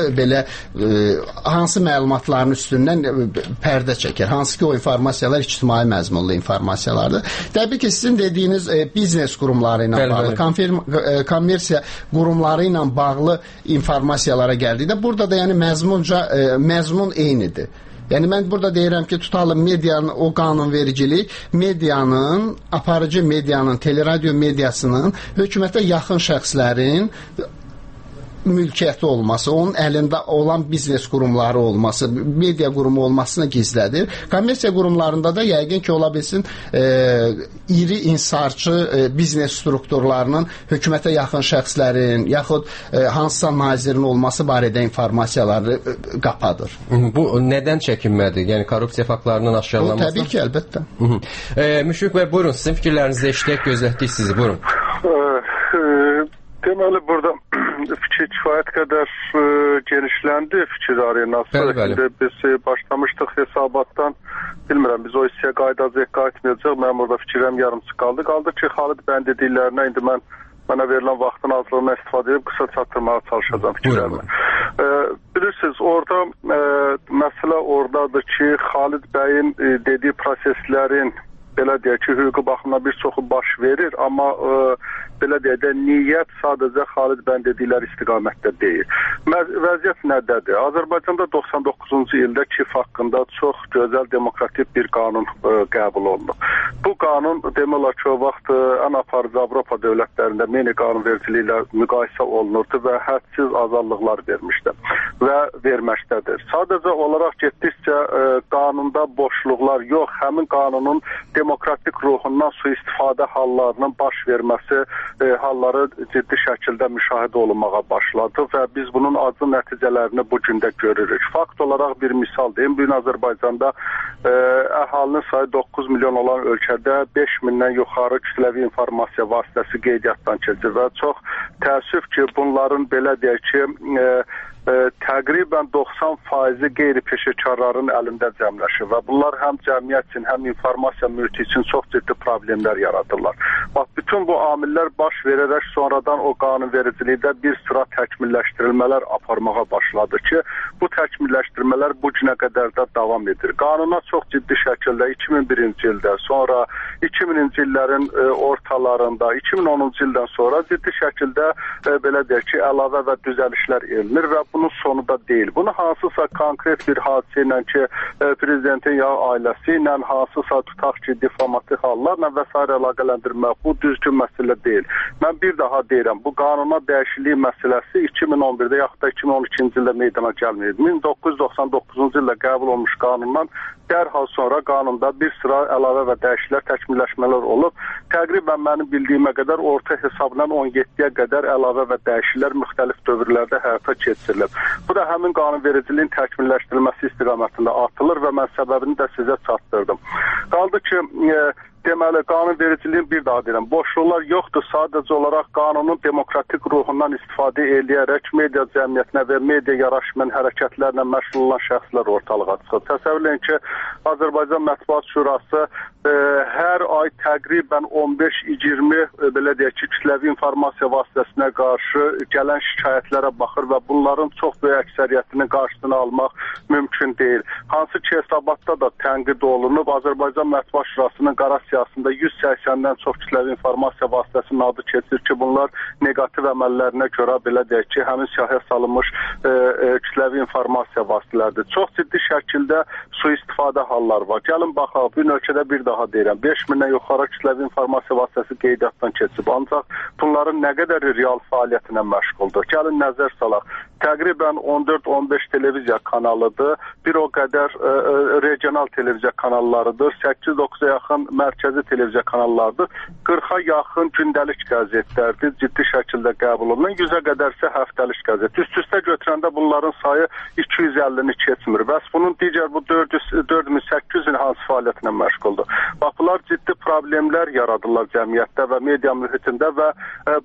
hansı məlumatların üstündən pərdə çəkir, hansı ki o informasiyalar ictimai məzmunlu informasiyalardır. Təbii ki, sizin dediyiniz biznes qurumları ilə bağlı, kommersiya qurumları ilə bağlı informasiyalara gəldikdə, burada da yəni məzmun eynidir. Yəni mən burada deyirəm ki, tutalım medianın o qanunvericilik, medianın, aparıcı medianın, teleradio mediasının hökumətə yaxın şəxslərin mülkiyyəti olması, onun əlində olan biznes qurumları olması, media qurumu olmasını gizlədir. Kommersiya qurumlarında da yəqin ki, ola bilsin iri insarçı biznes strukturlarının hökumətə yaxın şəxslərin, yaxud hansısa nazirin olması barədə informasiyaları qapadır. Bu nədən çəkinmədir? Yəni korrupsiya faktlarının aşkarlanması? Təbii ki, əlbəttə. Müşfiq bəy, buyurun, sizin fikirlərinizi eşidək, gözlətdik sizi, buyurun. Deməli, burada fikir kifayət qədər genişləndi fikir arenası. Bəli. Biz başlamışdıq hesabatdan. Bilmirəm, biz o hissəyə qayıtmayacaq. Mənim orada fikirəm yarımçı qaldı. Qaldı ki, Xalid bəyin dediklərinə indi mənə verilən vaxtın azlığına istifadə edib qısa çatdırmağa çalışacağım fikirlərimi. Bilirsiniz, orada məsələ oradadır ki, Xalid bəyin dediyi proseslərin belə deyək ki, hüquqi baxımdan bir çoxu baş verir, amma belə deyək də niyyət sadəcə Xalid bəyin dedikləri istiqamətdə deyil. Vəziyyət nədədir? Azərbaycanda 99-cu ildə KİF haqqında çox gözəl demokratik bir qanun qəbul olunub. Bu qanun demək olar ki, o vaxt ən aparıcı Avropa dövlətlərində mini qanunvericiliyi ilə müqayisə olunurdu və hədsiz azadlıqlar vermişdi və verməkdədir. Sadəcə olaraq getdikcə qanunda boşluqlar yox, həmin qanunun demokratik ruhundan sui-istifadə hallarının baş verməsi halları ciddi şəkildə müşahidə olunmağa başladı və biz bunun acı nəticələrini bu gündə görürük. Fakt olaraq bir misal deyim, bu gün Azərbaycanda əhalinin sayı 9 milyon olan ölkədə 5 mindən yuxarı kütləvi informasiya vasitəsi qeydiyyatdan keçir və çox təəssüf ki, bunların belə deyək ki, təqribən 90% qeyri-peşəkarların əlində cəmləşir və bunlar həm cəmiyyət üçün, həm informasiya mühiti üçün çox ciddi problemlər yaradırlar. Bax, bütün bu amillər baş verərək sonradan o qanunvericilikdə bir sıra təkmilləşdirilmələr aparmağa başladı ki, bu təkmilləşdirmələr bu günə qədər də davam edir. Qanuna çox ciddi şəkildə 2001-ci ildə, sonra 2000-ci illərin ortalarında, 2010-cu ildən sonra ciddi şəkildə belə deyək ki, əlavə və düzəlişlər edilir və bunun sonu da deyil. Bunu hansısa konkret bir hadisə ilə ki, prezidentin ya ailəsi ilə, hansısa tutaq ki, diplomatik hallarla və s. əlaqələndirmək, bu düzgün məsələ deyil. Mən bir daha deyirəm, bu qanuna dəyişiklik məsələsi 2011-də yaxud da 2012-ci ildə meydana gəlməyib. 1999-cu ildə qəbul olmuş qanundan dərhal sonra qanunda bir sıra əlavə və dəyişikliklər, təkmilləşmələr olub. Təqribən mənim bildiyimə qədər orta hesabla 17-yə qədər əlavə və dəyişikliklər müxtəlif dövrlərdə həyata keçirilir. Bu da həmin qanunvericiliyin təkmilləşdirilməsi istiqamətində atılır və mən səbəbini də sizə çatdırdım. Qaldı ki, deməli, qanunvericiliyin bir daha deyirəm, boşluqlar yoxdur, sadəcə olaraq qanunun demokratik ruhundan istifadə edərək media cəmiyyətinə və media yaraşmayan hərəkətlərlə məşğul olan şəxslər ortalığa çıxır. Təsəvvür edin ki, Azərbaycan Mətbuat Şurası hər ay təqribən 15-20 belə deyək ki, kütləvi informasiya vasitəsinə qarşı gələn şikayətlərə baxır və bunların çox böyük əksəriyyətinin qarşısını almaq mümkün deyil. Hansı ki, hesabatda da tənqid olunub, Azərbaycan Mətbuat Şurasının qara siyasında 180-dən çox kütləvi informasiya vasitəsinin adı keçir ki, bunlar negativ əməllərinə görə belə deyək ki, həmin siyahıya salınmış kütləvi informasiya vasitələrdir. Çox ciddi şəkildə sui-istifadə hallar var. Gəlin baxaq, bu ölkədə bir daha deyirəm, 5 mindən yuxarı kütləvi informasiya vasitəsi qeydiyyatdan keçib. Ancaq bunların nə qədər real fəaliyyətinə məşğuldur. Gəlin nəzər salaq. Təqribən 14-15 televiziya kanalıdır, bir o qədər regional televiziya kanallarıdır, 8-9-a yaxın mərkəzi televiziya kanallarıdır, 40-a yaxın gündəlik qəzetlərdir, ciddi şəkildə qəbul olunan, 100-ə qədərsə həftəlik qəzet. Üst-üstə götürəndə bunların sayı 250-ni keçmir. Bəs bunun digər bu 4800-in hansı fəaliyyətinə məşğuldur? Bax, bunlar ciddi problemlər yaradırlar cəmiyyətdə və media mühitində və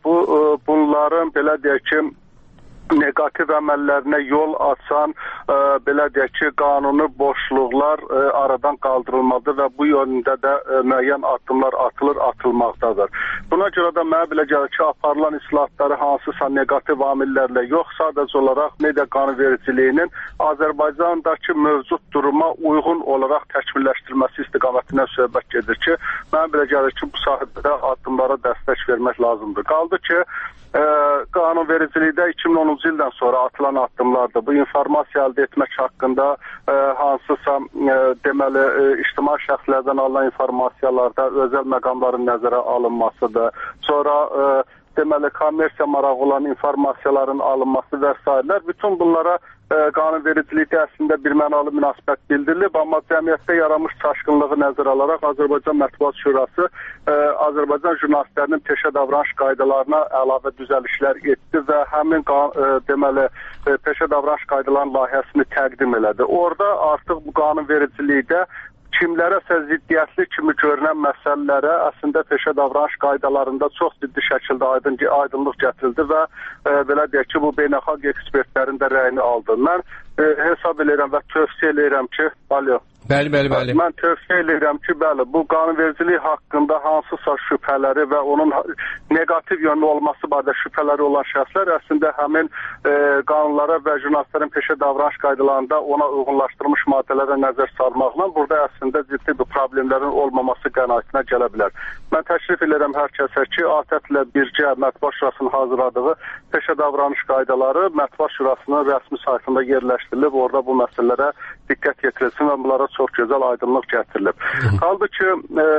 bunların belə deyək ki, negativ əməllərinə yol açan, belə deyək ki, qanuni boşluqlar aradan qaldırılmalıdır və bu yönündə də müəyyən addımlar atılmaqdadır. Buna görə də mənə belə gəlir ki, aparılan islahatları hansısa negativ amillərlə yox, sadəcə olaraq media qanunvericiliyinin Azərbaycandakı mövcud duruma uyğun olaraq təkmilləşdirilməsi istiqamətinə söhbət gedir ki, mənə belə gəlir ki, bu sahədə addımlara dəstək vermək lazımdır. Qaldı ki, qanunvericilikdə 2010-cu ildən sonra atılan addımlardır. Bu informasiya əldə etmək haqqında hansısa deməli ictimai şəxslərdən alınan informasiyalarda özəl məqamların nəzərə alınmasıdır. Sonra deməli kommersiya marağı olan informasiyaların alınması və s. Bütün bunlara qanunvericilikdə əslində bir mənalı münasibət bildirilib, amma cəmiyyətdə yaranmış çaşqınlığı nəzərə alaraq Azərbaycan Mətbuat Şurası Azərbaycan jurnalistlərinin peşə davranış qaydalarına əlavə düzəlişlər etdi və həmin deməli peşə davranış qaydalarının layihəsini təqdim elədi. Orada artıq bu qanunvericilikdə kimlərəsə ziddiyyətli kimi görünən məsələlərə əslində peşə davranış qaydalarında çox ciddi şəkildə aydınlıq gətirildi və belə deyək ki, bu beynəlxalq ekspertlərin də rəyini aldı. Mən hesab edirəm və tövsiyə edirəm ki, alo. Bəli. Mən tövsiyə edirəm ki, bəli, bu qanunvericilik haqqında hansısa şübhələri və onun negativ yönlü olması barədə şübhələri olan şəxslər əslində həmin qanunlara və jurnalistlərin peşə davranış qaydalarında ona uyğunlaşdırılmış maddələrə nəzər salmaqla burada əslində ciddi bir problemlərin olmaması qənaətinə gələ bilər. Mən təklif edirəm hər kəsə ki, ATƏT-lə birgə Mətbuat Şurasının hazırladığı peşə davranış qaydaları Mətbuat Şurasının rəsmi saytında yerləşdirilib, orada bu məsələlərə diqqət yetirilsin və bunlara çox gözəl aydınlıq gətirilib. Qaldı ki,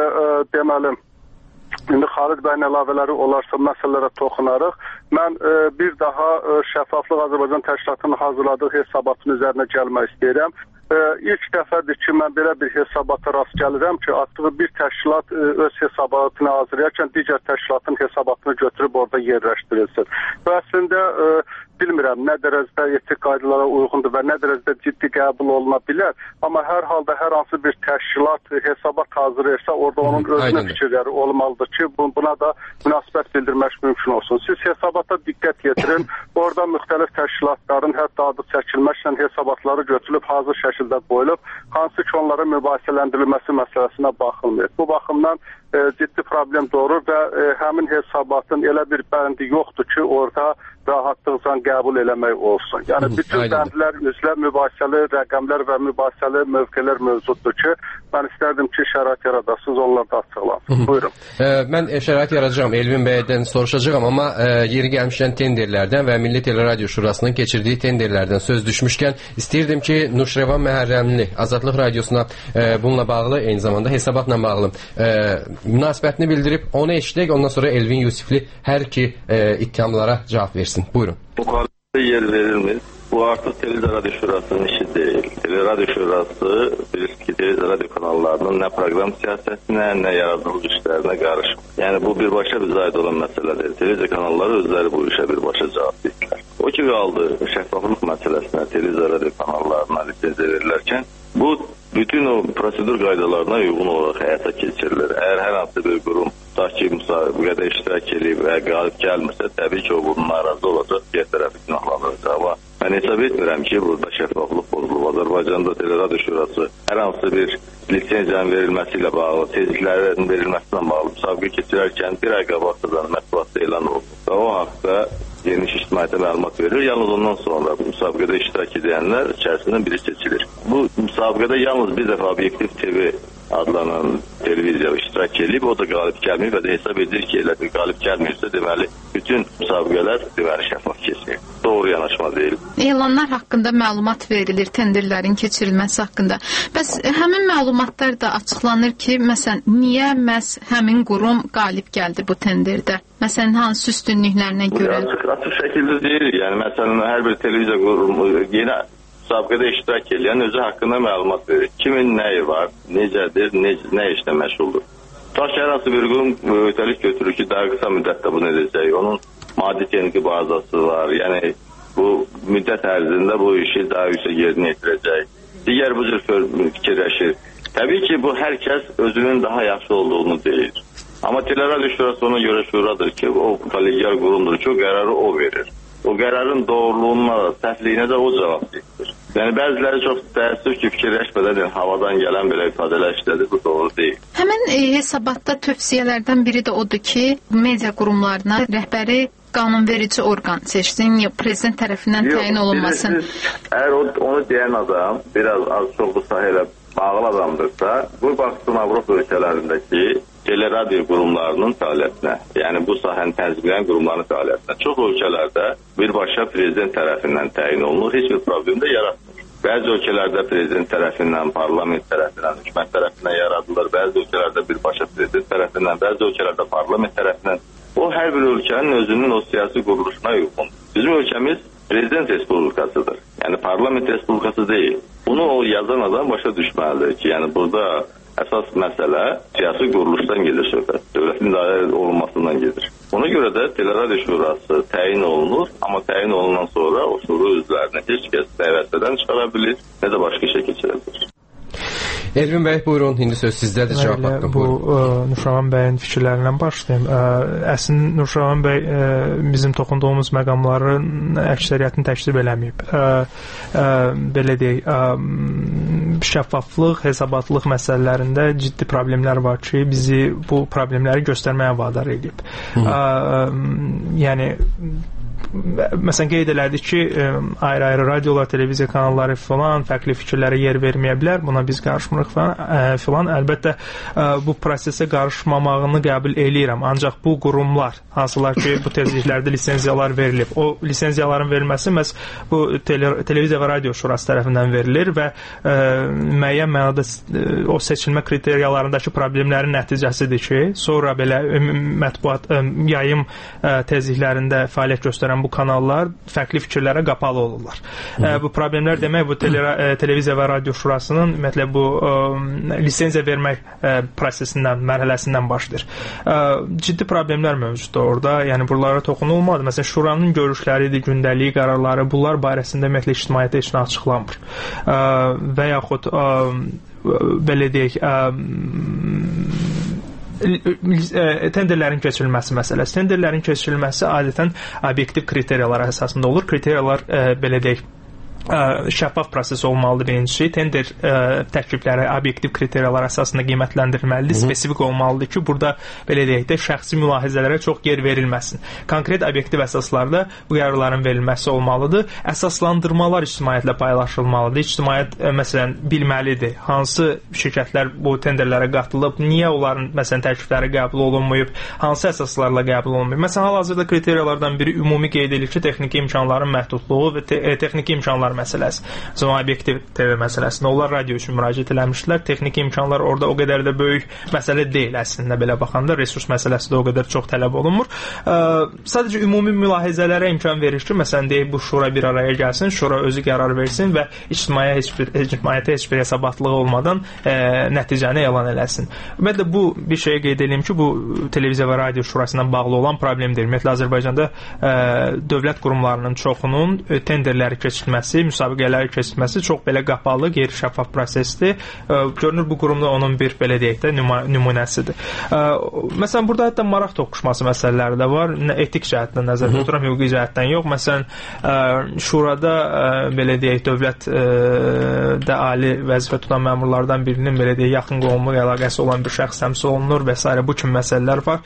deməli, indi Xalid bəyin əlavələri olarsa məsələlərə toxunarıq. Mən bir daha Şəffaflıq Azərbaycan Təşkilatının hazırladığı hesabatın üzərinə gəlmək istəyirəm. İlk dəfədir ki, mən belə bir hesabata rast gəlirəm ki, artıq bir təşkilat öz hesabatını hazırlayarkən digər təşkilatın hesabatını götürüb orada yerləşdirilsin. Və əslində bilmirəm nə dərəcədə etik qaydalara uyğundur və nə dərəcədə ciddi qəbul oluna bilər. Amma hər halda hər hansı bir təşkilat hesabat hazırlayırsa orada onun özünə fikirləri olmalıdır ki, buna da münasibət bildirmək mümkün olsun. Siz hesabata diqqət yetirin. Orada müxtəlif təşkilatların hətta adı çəkilməklə hesabatları götürülüb hazır şəkildə qoyulub, hansı ki onların mübahisələndirilməsi məsələsinə baxılmır. Bu baxımdan ciddi problem doğurur və həmin hesabatın elə bir bəndi yoxdur ki, orada rahatlıqla qəbul eləmək olsun. Yəni bütün bəndlər üzrə mübahisəli rəqəmlər və mübahisəli mövqelər mövcuddur ki, mən istərdim ki, şərait yaradasınız, onlar da açıqlansın. Buyurun. Mən şərait yaradacağım, Elvin bəydən soruşacağam, amma yeri gəlmişdən tenderlərdən və Milli Teleradio Şurasının keçirdiyi tenderlərdən söz düşmüşkən istəyirdim ki, Nuşrevan Məhərrəmli Azadlıq Radiosuna bununla bağlı, eyni zamanda hesabatla bağlı münasibətini bildirib, onu eşidək, ondan sonra Elvin Yusifli hər iki ittihamlara cavab versin. Buyurun. Bu konuda yer verilmez. Bu artık Teleradio Şurası'nın işi değil. Teleradio Şurası bir Teleradio kanallarının ne program siyasetine ne yaratılış işlerine karışmıyor. Yani bu birbaşa bize ait olan mesele değil. Televizyon kanalları özleri bu işe birbaşa cevap verdiler. O ki kaldı şeffaflık meselesine Teleradio kanallarına lisenziya verirlerken bu bütün o prosedur qaydalarına uyğun olaraq həyata keçirilir. Əgər hər hansı bir qurum tutaq ki, müsabiqədə iştirak edib və qalib gəlmirsə, təbii ki, o bunun narazı olacaq, digər tərəfi günahlandıracaq. Amma mən hesab etmirəm ki, burada şəffaflıq pozulub. Azərbaycanda Teleradio Şurası hər hansı bir lisenziyanın verilməsi ilə bağlı, tezliklərin verilməsindən bağlı müsabiqə keçirərkən bir ay qabaqdan mətbuatda elan oldu. Və o haqda geniş ictimaiyyətə məlumat verilir. Yalnız ondan sonra bu müsabiqədə iştirak edənlər içərisindən biri seçilir. Bu müsabiqədə yalnız bir dəfə Obyektiv TV adlanan televiziya iştirak edib, o da qalib gəlmir və də hesab edir ki, elə bir qalib gəlmirsə, deməli, bütün müsabiqələr deməli şəffaf keçmir. Doğru yanaşma deyil. Elanlar haqqında məlumat verilir, tenderlərin keçirilməsi haqqında. Bəs həmin məlumatlar da açıqlanır ki, məsələn, niyə məhz həmin qurum qalib gəldi bu tenderdə? Məsələn, hansı üstünlüklərinə görə? Açıq şəkildə deyil. Yəni, məsələn, hər bir televiziya qurumu yenə müsabiqədə iştirak edən özü haqqında məlumat verir. Kimin nəyi var, necədir, nə işlə məşğuldur. Tutaq ki, hər hansı bir qurum öhdəlik götürür ki, daha qısa müddətdə bunu edəcək. Onun maddi texniki bazası var. Yəni, bu müddət ərzində bu işi daha yüksək yerinə yetirəcək. Digər bu cür fikirləşir. Təbii ki, bu hər kəs özünün daha yaxşı olduğunu deyir. Amma Teleradio Şurası ona görə şuradır ki, o kollegial qurumdur ki, o qərarı o verir. O qərarın doğruluğuna, səhvliyinə də o cavab verir. Yəni, bəziləri çox təəssüf ki, fikirləşmədən havadan gələn belə ifadələr işlədir, bu doğru deyil. Həmin hesabatda tövsiyələrdən biri də odur ki, media qurumlarına rəhbəri qanunverici orqan seçsin, ya prezident tərəfindən təyin olunmasın. Əgər onu deyən adam biraz az çox bu sahələ bağlı adamdırsa, bu baxsın Avropa ölkələrindəki teleradio qurumlarının fəaliyyətinə, yəni bu sahəni tənzimləyən qurumların fəaliyyətinə. Çox ölkələrdə birbaşa prezident tərəfindən təyin olunur, heç bir problem də yaratmır. Bəzi ölkələrdə prezident tərəfindən, parlament tərəfindən, hökumət tərəfindən yaradılır, bəzi ölkələrdə birbaşa prezident tərəfindən, bəzi ölkələrdə parlament tərəfindən. O, hər bir ölkənin özünün o siyasi quruluşuna uyğun. Bizim ölkəmiz prezident respublikasıdır, yəni parlament respublikası deyil. Bunu o yazan adam başa düşməlidir ki, yəni burada əsas məsələ siyasi quruluşdan gedir söhbət, dövlətin dairə olunmasından gedir. Ona görə də Teleradio Şurası təyin olunur, amma təyin olunan sonra o şura üzvlərini heç kəs dəvətlədən çıxara bilir, nə də başqa işə keçirə bilir. Elvin bəy, buyurun, indi söz sizdədir, cavab haqqı. Bu Nurşavan bəyin fikirlərindən başlayım. Əslində Nurşavan bəy bizim toxunduğumuz məqamların əksəriyyətini təklif eləməyib. Belə deyək, şəffaflıq, hesabatlıq məsələlərində ciddi problemlər var ki, bizi bu problemləri göstərməyə vadar edib. Yəni məsələn qeyd elədik ki, ayrı-ayrı radiolar, televiziya kanalları filan fərqli fikirlərə yer verməyə bilər. Buna biz qarışmırıq filan. Əlbəttə bu prosesə qarışmamağını qəbul eləyirəm. Ancaq bu qurumlar, hansılar ki, bu tezliklərdə lisenziyalar verilib. O lisenziyaların verilməsi məhz bu televiziya və radio şurası tərəfindən verilir və müəyyən mənada o seçilmə kriteriyalarındakı problemlərin nəticəsidir ki, sonra belə mətbuat yayım tezliklərində fəaliyyət göstərən bu kanallar fərqli fikirlərə qapalı olurlar. Bu problemlər demək bu televiziya və radio şurasının ümumiyyətlə bu lisenziya vermək prosesindən, mərhələsindən başlayır. Ciddi problemlər mövcuddur orada. Yəni buralara toxunulmadı. Məsələn, şuranın görüşləridir, gündəlik qərarları, bunlar barəsində ümumiyyətlə ictimaiyyətə heç nə açıqlanmır. Və yaxud belə deyək, tenderlərin keçirilməsi məsələsi. Tenderlərin keçirilməsi adətən obyektiv kriteriyalar əsasında olur. Kriteriyalar belə deyək şəffaf proses olmalıdır birincisi. Tender təklifləri obyektiv kriteriyalar əsasında qiymətləndirilməlidir, spesifik olmalıdır ki, burada belə deyək də şəxsi mülahizələrə çox yer verilməsin. Konkret obyektiv əsaslarda bu qərarların verilməsi olmalıdır. Əsaslandırmalar ictimaiyyətlə paylaşılmalıdır. İctimaiyyət məsələn bilməlidir hansı şirkətlər bu tenderlərə qatılıb, niyə onların məsələn təklifləri qəbul olunmayıb, hansı əsaslarla qəbul olunmayıb. Məsələn, hal-hazırda kriteriyalardan biri ümumi qeyd edilir ki, texniki imkanların məhdudluğu və texniki imkanlar məsələsi. Sonra obyektiv TV məsələsində onlar radio üçün müraciət eləmişdilər. Texniki imkanlar orada o qədər də böyük məsələ deyil əslində belə baxanda. Resurs məsələsi də o qədər çox tələb olunmur. Sadəcə ümumi mülahizələrə imkan verir ki, məsələn deyək bu şura bir araya gəlsin, şura özü qərar versin və ictimaiyyətə heç bir hesabatlığı olmadan nəticəni elan eləsin. Ümumiyyətlə bu bir şeyə qeyd edeyim ki, bu televiziya və radio şurası ilə bağlı olan problemdir. Ümumiyyətlə Azərbaycanda dövlət qurumlarının çoxunun tenderləri keçirilməsi, müsabiqələri keçilməsi çox belə qapalı, qeyri-şəffaf prosesdir. Görünür bu qurumda onun bir belə deyək də nümunəsidir. Məsələn, burada hətta maraq toqquşması məsələləri də var. Etik cəhətdən nəzərdə tuturam, hüquqi cəhətdən yox. Məsələn, şurada belə deyək dövlətdə ali vəzifə tutan məmurlardan birinin belə deyək yaxın qohumluq əlaqəsi olan bir şəxs təmsil olunur və s. bu kimi məsələlər var.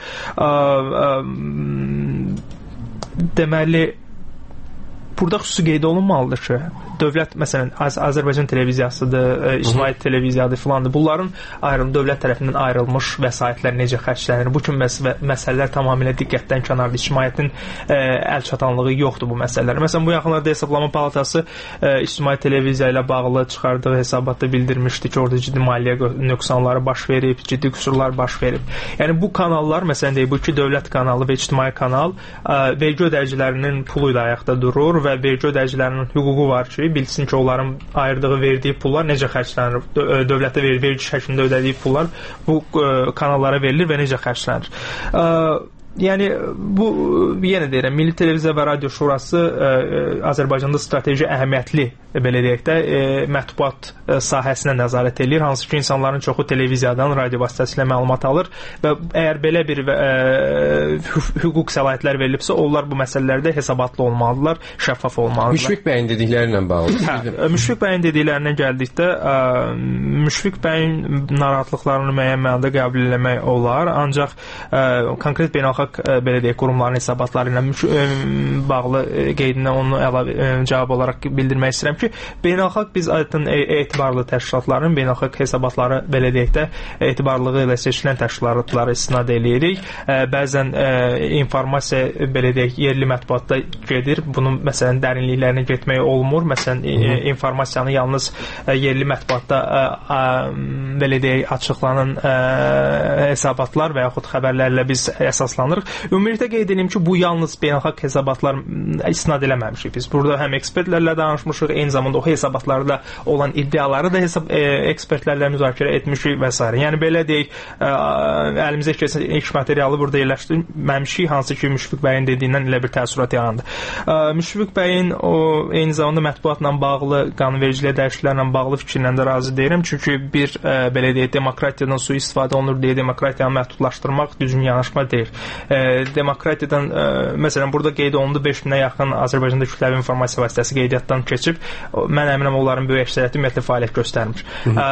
Deməli burada xüsusi qeyd olunmalıdır ki, dövlət, məsələn, Azərbaycan televiziyasıdır, ictimai televiziyadır filandır. Bunların dövlət tərəfindən ayrılmış vəsaitlər necə xərclənir? Bu kimi məsələlər tamamilə diqqətdən kənardır. İctimaiyyətin əl çatanlığı yoxdur bu məsələlər. Məsələn, bu yaxınlarda Hesablama Palatası ictimai televiziya ilə bağlı çıxardığı hesabatda bildirmişdi ki, orada ciddi maliyyə nöqsanları baş verib, ciddi qüsurlar baş verib. Yəni bu kanallar, məsələn deyək, bu iki dövlət kanalı və ictimai kanal vergi ödəyicilərinin pulu ilə ayaqda durur və vergi ödəyicilərinin hüququ var ki, bilsin ki, onların ayırdığı, verdiyi pullar necə xərclənir, dövlətə vergi şəklində ödədiyi pullar bu kanallara verilir və necə xərclənir. Yəni bu yenə deyirəm, Milli Televiziya və Radio Şurası Azərbaycanda strateji əhəmiyyətli belə deyək də mətbuat sahəsinə nəzarət eləyir, hansı ki insanların çoxu televiziyadan, radio vasitəsilə məlumat alır və əgər belə bir hüquq səlahiyyətlər verilibsə, onlar bu məsələlərdə hesabatlı olmalıdırlar, şəffaf olmalıdırlar. Müşfiq bəyin dediklərinə bağlı. Müşfiq bəyin dediklərinə gəldikdə, Müşfiq bəyin narahatlıqlarını müəyyən mənada qəbul etmək olar, ancaq konkret beynəlxalq belə deyək, qurumların hesabatları ilə bağlı qeydinə onu cavab olaraq bildirmək istəyirəm ki, beynəlxalq biz adətən etibarlı təşkilatların beynəlxalq hesabatları belə deyək də etibarlığı ilə seçilən təşkilatlara istinad eləyirik. Bəzən informasiya belə deyək, yerli mətbuatda gedir. Bunun məsələn dərinliklərinə getmək olmur. Məsələn, informasiyanı yalnız yerli mətbuatda belə deyək, açıqlanan hesabatlar və yaxud xəbərlərlə biz əsaslanırıq. faydalanırıq. Ümumilikdə qeyd edeyim ki, bu yalnız beynəlxalq hesabatlar istinad eləməmişik biz. Burada həm ekspertlərlə danışmışıq, eyni zamanda o hesabatlarda olan iddiaları da ekspertlərlə müzakirə etmişik və s. Yəni belə deyək, əlimizə keçən ilk materialı burada yerləşdirməmişik, hansı ki, Müşfiq bəyin dediyindən elə bir təəssürat yarandı. Müşfiq bəyin o eyni zamanda mətbuatla bağlı, qanunvericiliyə dəyişikliklərlə bağlı fikirlə də razı deyirəm. Çünki bir belə deyək, demokratiyadan sui-istifadə olunur deyə demokratiyanı məhdudlaşdırmaq düzgün yanaşma deyil. Demokratiyadan məsələn burada qeyd olundu 5000-ə yaxın Azərbaycanda kütləvi informasiya vasitəsi qeydiyyatdan keçib. Mən əminəm onların böyük əksəriyyəti ümumiyyətlə fəaliyyət göstərmir.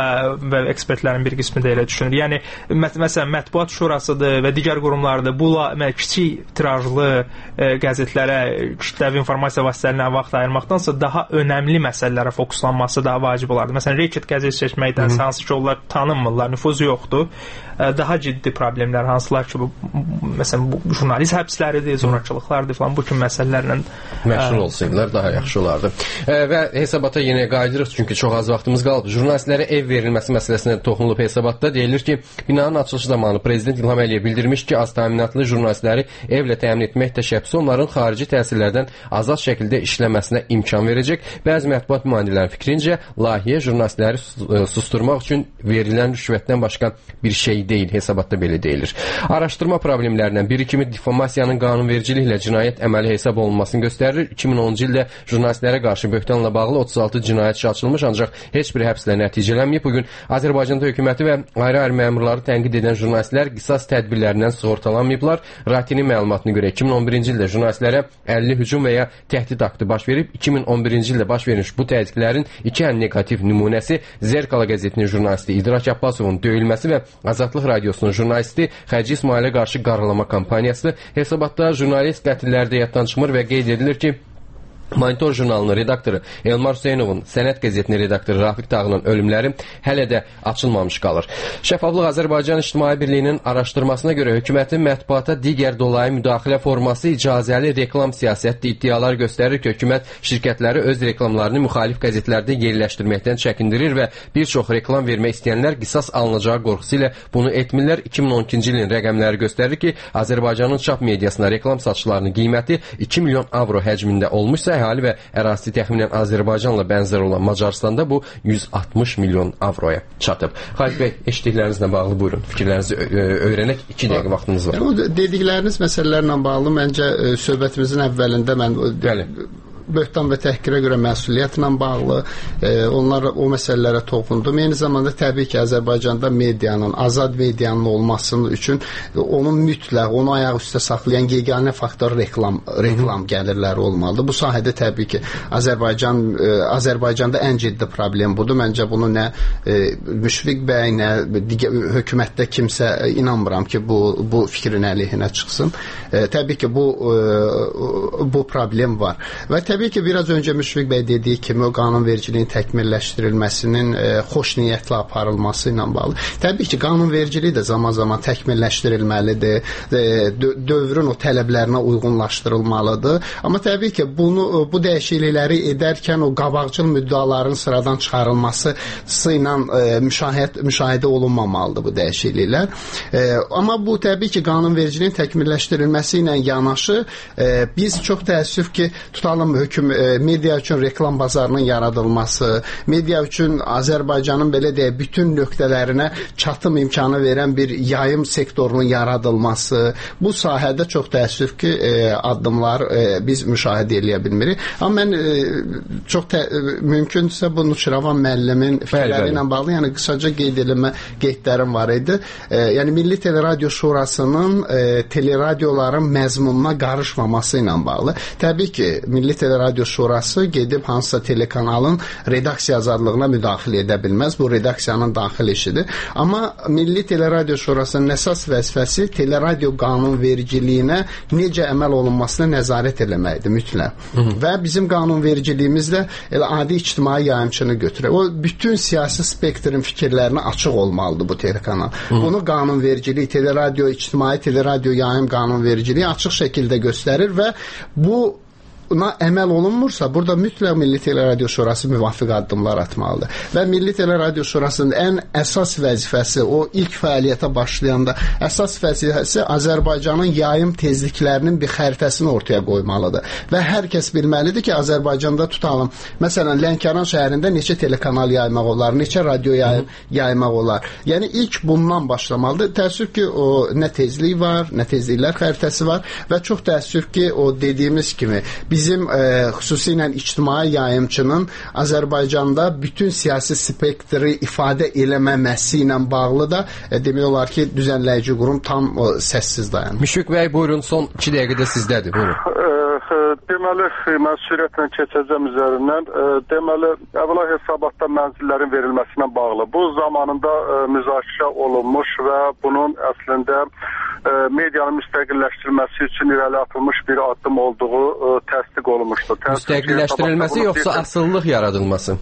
Və ekspertlərin bir qismi də elə düşünür. Yəni məsələn mətbuat şurasıdır və digər qurumlardır. Bu kiçik tirajlı qəzetlərə, kütləvi informasiya vasitələrinə vaxt ayırmaqdansa daha önəmli məsələlərə fokuslanması daha vacib olardı. Məsələn Reket qəzet seçməkdən hansı ki onlar tanınmırlar, nüfuzu yoxdur. Daha ciddi problemlər hansılar ki məsələn bu jurnalist həbsləridir, zorakılıqlardır falan bu kimi məsələlərlə məşğul olsaydılar daha yaxşı olardı. Və hesabata yenə qayıdırıq çünki çox az vaxtımız qalıb. Jurnalistlərə ev verilməsi məsələsinə toxunulub hesabatda deyilir ki, binanın açılışı zamanı Prezident İlham Əliyev bildirmiş ki, az təminatlı jurnalistləri evlə təmin etmək təşəbbüsü onların xarici təsirlərdən azad şəkildə işləməsinə imkan verəcək. Bəzi mətbuat nümayəndələrinin fikrincə, layihə jurnalistləri susturmaq üçün verilən rüşvətdən başqa bir şey deyil, hesabatda belə deyilir. Araşdırma problemlərindən biri kimi difamasiyanın qanunvericiliklə cinayət əməli hesab olunmasını göstərir. 2010-cu ildə jurnalistlərə qarşı böhtanla bağlı 36 cinayət işi açılmış, ancaq heç bir həbslə nəticələnməyib. Bugün Azərbaycanda hökuməti və ayrı-ayrı məmurları tənqid edən jurnalistlər qisas tədbirlərindən sığortalanmayıblar. Ratinin məlumatına görə 2011-ci ildə jurnalistlərə 50 hücum və ya təhdid aktı baş verib. 2011-ci ildə baş vermiş bu təhdidlərin iki ən negativ nümunəsi Zerkala qəzetinin jurnalisti İdrak Abbasovun döyülməsi və Azadlıq Radiosunun jurnalisti Xəci İsmailə qarşı qaralama kampaniyası. Hesabatda jurnalist qətilləri də yaddan çıxmır və qeyd edilir ki, Monitor jurnalının redaktoru Elmar Hüseynovun, Sənət qəzetinin redaktoru Rafiq Tağının ölümləri hələ də açılmamış qalır. Şəffaflıq Azərbaycan İctimai Birliyinin araşdırmasına görə hökumətin mətbuata digər dolayı müdaxilə forması icazəli reklam siyasətli iddialar göstərir ki, hökumət şirkətləri öz reklamlarını müxalif qəzetlərdə yerləşdirməkdən çəkindirir və bir çox reklam vermək istəyənlər qisas alınacağı qorxusu ilə bunu etmirlər. 2012-ci ilin rəqəmləri göstərir ki, Azərbaycanın çap mediasına reklam satışlarının qiyməti 2 milyon avro həcmində olmuşsa, əhali və ərazisi təxminən Azərbaycanla bənzər olan Macaristanda bu 160 milyon avroya çatıb. Xalid bəy, eşitdiklərinizlə bağlı buyurun, fikirlərinizi öyrənək. 2 dəqiqə vaxtınız var. O dedikləriniz məsələlərlə bağlı məncə söhbətimizin əvvəlində mən böhtan və təhqirə görə məsuliyyətlə bağlı onlar o məsələlərə toxundum. Eyni zamanda təbii ki, Azərbaycanda medianın, azad medianın olmasının üçün onun mütləq, onu ayaq üstə saxlayan yeganə faktor reklam gəlirləri olmalıdır. Bu sahədə təbii ki, Azərbaycanda ən ciddi problem budur. Məncə bunu nə Müşfiq bəy, nə hökumətdə kimsə inanmıram ki, bu fikrin əleyhinə çıxsın. Təbii ki, bu problem var. Və təbii ki, biraz öncə Müşfiq bəy dediyi kimi o qanunvericiliyin təkmilləşdirilməsinin xoş niyyətlə aparılması ilə bağlı. Təbii ki, qanunvericilik də zaman-zaman təkmilləşdirilməlidir, dövrün o tələblərinə uyğunlaşdırılmalıdır. Amma təbii ki, bu dəyişiklikləri edərkən o qabaqcıl müddəaların sıradan çıxarılması ilə müşahidə olunmamalıdır bu dəyişikliklər. Amma bu təbii ki, qanunvericiliyin təkmilləşdirilməsi ilə yanaşı biz çox təəssüf ki, tutalım media üçün reklam bazarının yaradılması, media üçün Azərbaycanın belə deyək, bütün nöqtələrinə çatım imkanı verən bir yayım sektorunun yaradılması, bu sahədə çox təəssüf ki, addımlar biz müşahidə eləyə bilmirik. Amma mən çox mümkünsə bu Nuçiravan müəllimin fikirləri ilə bağlı, yəni qısaca qeydlərim var idi. Yəni Milli Teleradio Şurasının teleradioların məzmununa qarışmaması ilə bağlı. Təbii ki, Milli Teleradio Şurası gedib hansısa telekanalın redaksiya azadlığına müdaxilə edə bilməz. Bu redaksiyanın daxili işidir. Amma Milli Teleradio Şurasının əsas vəzifəsi teleradio qanunvericiliyinə necə əməl olunmasına nəzarət eləməkdir mütləq. Və bizim qanunvericiliyimiz də elə adi ictimai yayımçını götürür. O bütün siyasi spektrin fikirlərinə açıq olmalıdır bu telekanal. Bunu qanunvericiliyi, teleradio, ictimai teleradio yayım qanunvericiliyi açıq şəkildə göstərir və bu buna əməl olunmursa, burada mütləq Milli Teleradio Şurası müvafiq addımlar atmalıdır. Və Milli Teleradio Şurasının ən əsas vəzifəsi, o ilk fəaliyyətə başlayanda əsas vəzifəsi Azərbaycanın yayım tezliklərinin bir xəritəsini ortaya qoymalıdır. Və hər kəs bilməlidir ki, Azərbaycanda tutalım, məsələn, Lənkəran şəhərində neçə telekanal yaymaq olar, neçə radio yaymaq olar. Yəni, ilk bundan başlamalıdır. Təəssüf ki, o nə tezlik var, nə tezliklər xəritəsi var və çox təəssüf ki, o dediyimiz kimi bizim xüsusilə ictimai yayımçının Azərbaycanda bütün siyasi spektri ifadə eləməməsi ilə bağlı da demək olar ki, düzənləyici qurum tam səssiz dayanır. Müşfiq bəy, buyurun, son 2 dəqiqədə sizdədir. Buyurun. Deməli, mən sürətlə keçəcəm üzərindən. Deməli, əvvəla hesabatda mənzillərin verilməsinə bağlı. Bu zamanında müzakirə olunmuş və bunun əslində medianın müstəqilləşdirilməsi üçün irəli atılmış bir addım olduğu təsdiq olunmuşdur. Müstəqilləşdirilməsi yoxsa asıllıq yaradılması?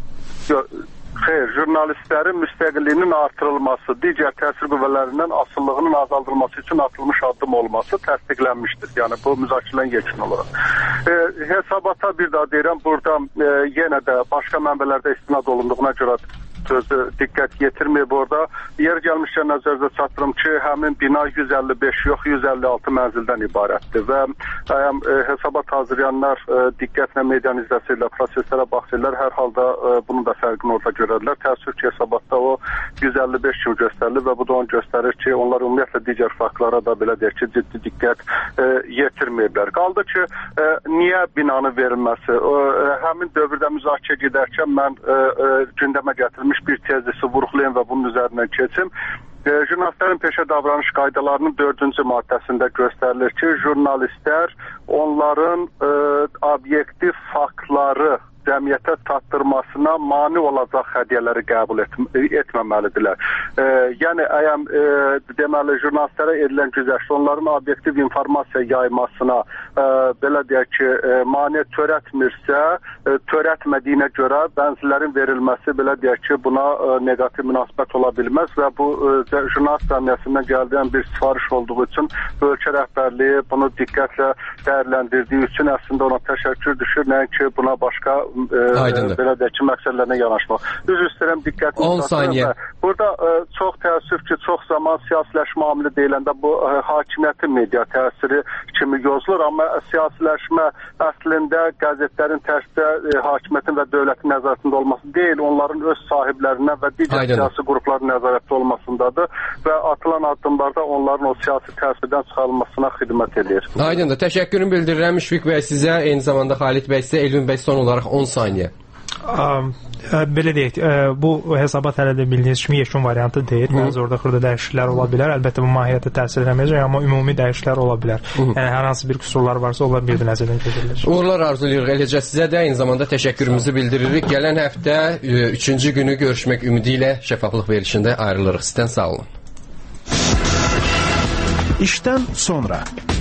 Xeyr, jurnalistlərin müstəqilliyinin artırılması, digər təsir qüvvələrindən asıllığının azaldılması üçün atılmış addım olması təsdiqlənmişdir. Yəni, bu müzakirələrin yekun olaraq. Hesabata bir daha deyirəm, burada yenə də başqa mənbələrdə istinad olunduğuna görə sözü diqqət yetirməyib orada. Yer gəlmişkən nəzərdə çatdırım ki, həmin bina 155 yox, 156 mənzildən ibarətdir və hesabat hazırlayanlar diqqətlə medianı izləsələr, proseslərə baxsınlar, hər halda bunun da fərqini orada görərlər. Təəssüf ki, hesabatda o 155 kimi göstərilir və bu da onu göstərir ki, onlar ümumiyyətlə digər faktlara da belə deyək ki, ciddi diqqət yetirməyiblər. Qaldı ki, niyə binanın verilməsi? Həmin dövrdə müzakirə gedərkən mən gündəmə gətirmiş bir tezisi vurğulayım və bunun üzərindən keçim. Jurnalistlərin peşə davranış qaydalarının 4-cü maddəsində göstərilir ki, jurnalistlər onların obyektiv faktları cəmiyyətə çatdırmasına mane olacaq hədiyyələri qəbul etməməlidirlər. Yəni, deməli, jurnalistlərə edilən güzəştə onların obyektiv informasiya yaymasına belə deyək ki, mane törətmirsə, törətmədiyinə görə bənzirlərin verilməsi belə deyək ki, buna negativ münasibət ola bilməz və bu jurnalist cəmiyyəsindən gəldiyin bir sifariş olduğu üçün ölkə rəhbərliyi bunu diqqətlə dəyərləndirdiyi üçün əslində ona təşəkkür düşür, nəinki buna başqa belə deyək ki, məqsədlərinə yanaşmaq. Düz istəyirəm diqqətini 10 saniyə. Burada çox təəssüf ki, çox zaman siyasiləşmə amili deyiləndə bu hakimiyyətin media təsiri kimi yozulur, amma siyasiləşmə əslində qəzetlərin tərkibdə hakimiyyətin və dövlətin nəzarətində olması deyil, onların öz sahiblərindən və digər siyasi qrupların nəzarətdə olmasındadır və atılan addımlarda onların o siyasi təsirdən çıxarılmasına xidmət edir. Aydındır. Təşəkkürümü bildirirəm Müşfiq bəy sizə, eyni zamanda Xalid bəy sizə, Elvin bəy son olaraq 10 saniyə. Belə deyək, bu hesabat hələ də bildiyiniz kimi yekun variantı deyil. Bəzi orada xırda dəyişikliklər ola bilər. Əlbəttə bu mahiyyətə təsir eləməyəcək, amma ümumi dəyişikliklər ola bilər. Yəni hər hansı bir qüsurlar varsa, onlar bir nəzərdən keçirilir. Uğurlar arzulayırıq. Eləcə sizə də eyni zamanda təşəkkürümüzü bildiririk. Gələn həftə 3-cü günü görüşmək ümidi ilə şəffaflıq verilişində ayrılırıq. Sizdən sağ olun. İşdən sonra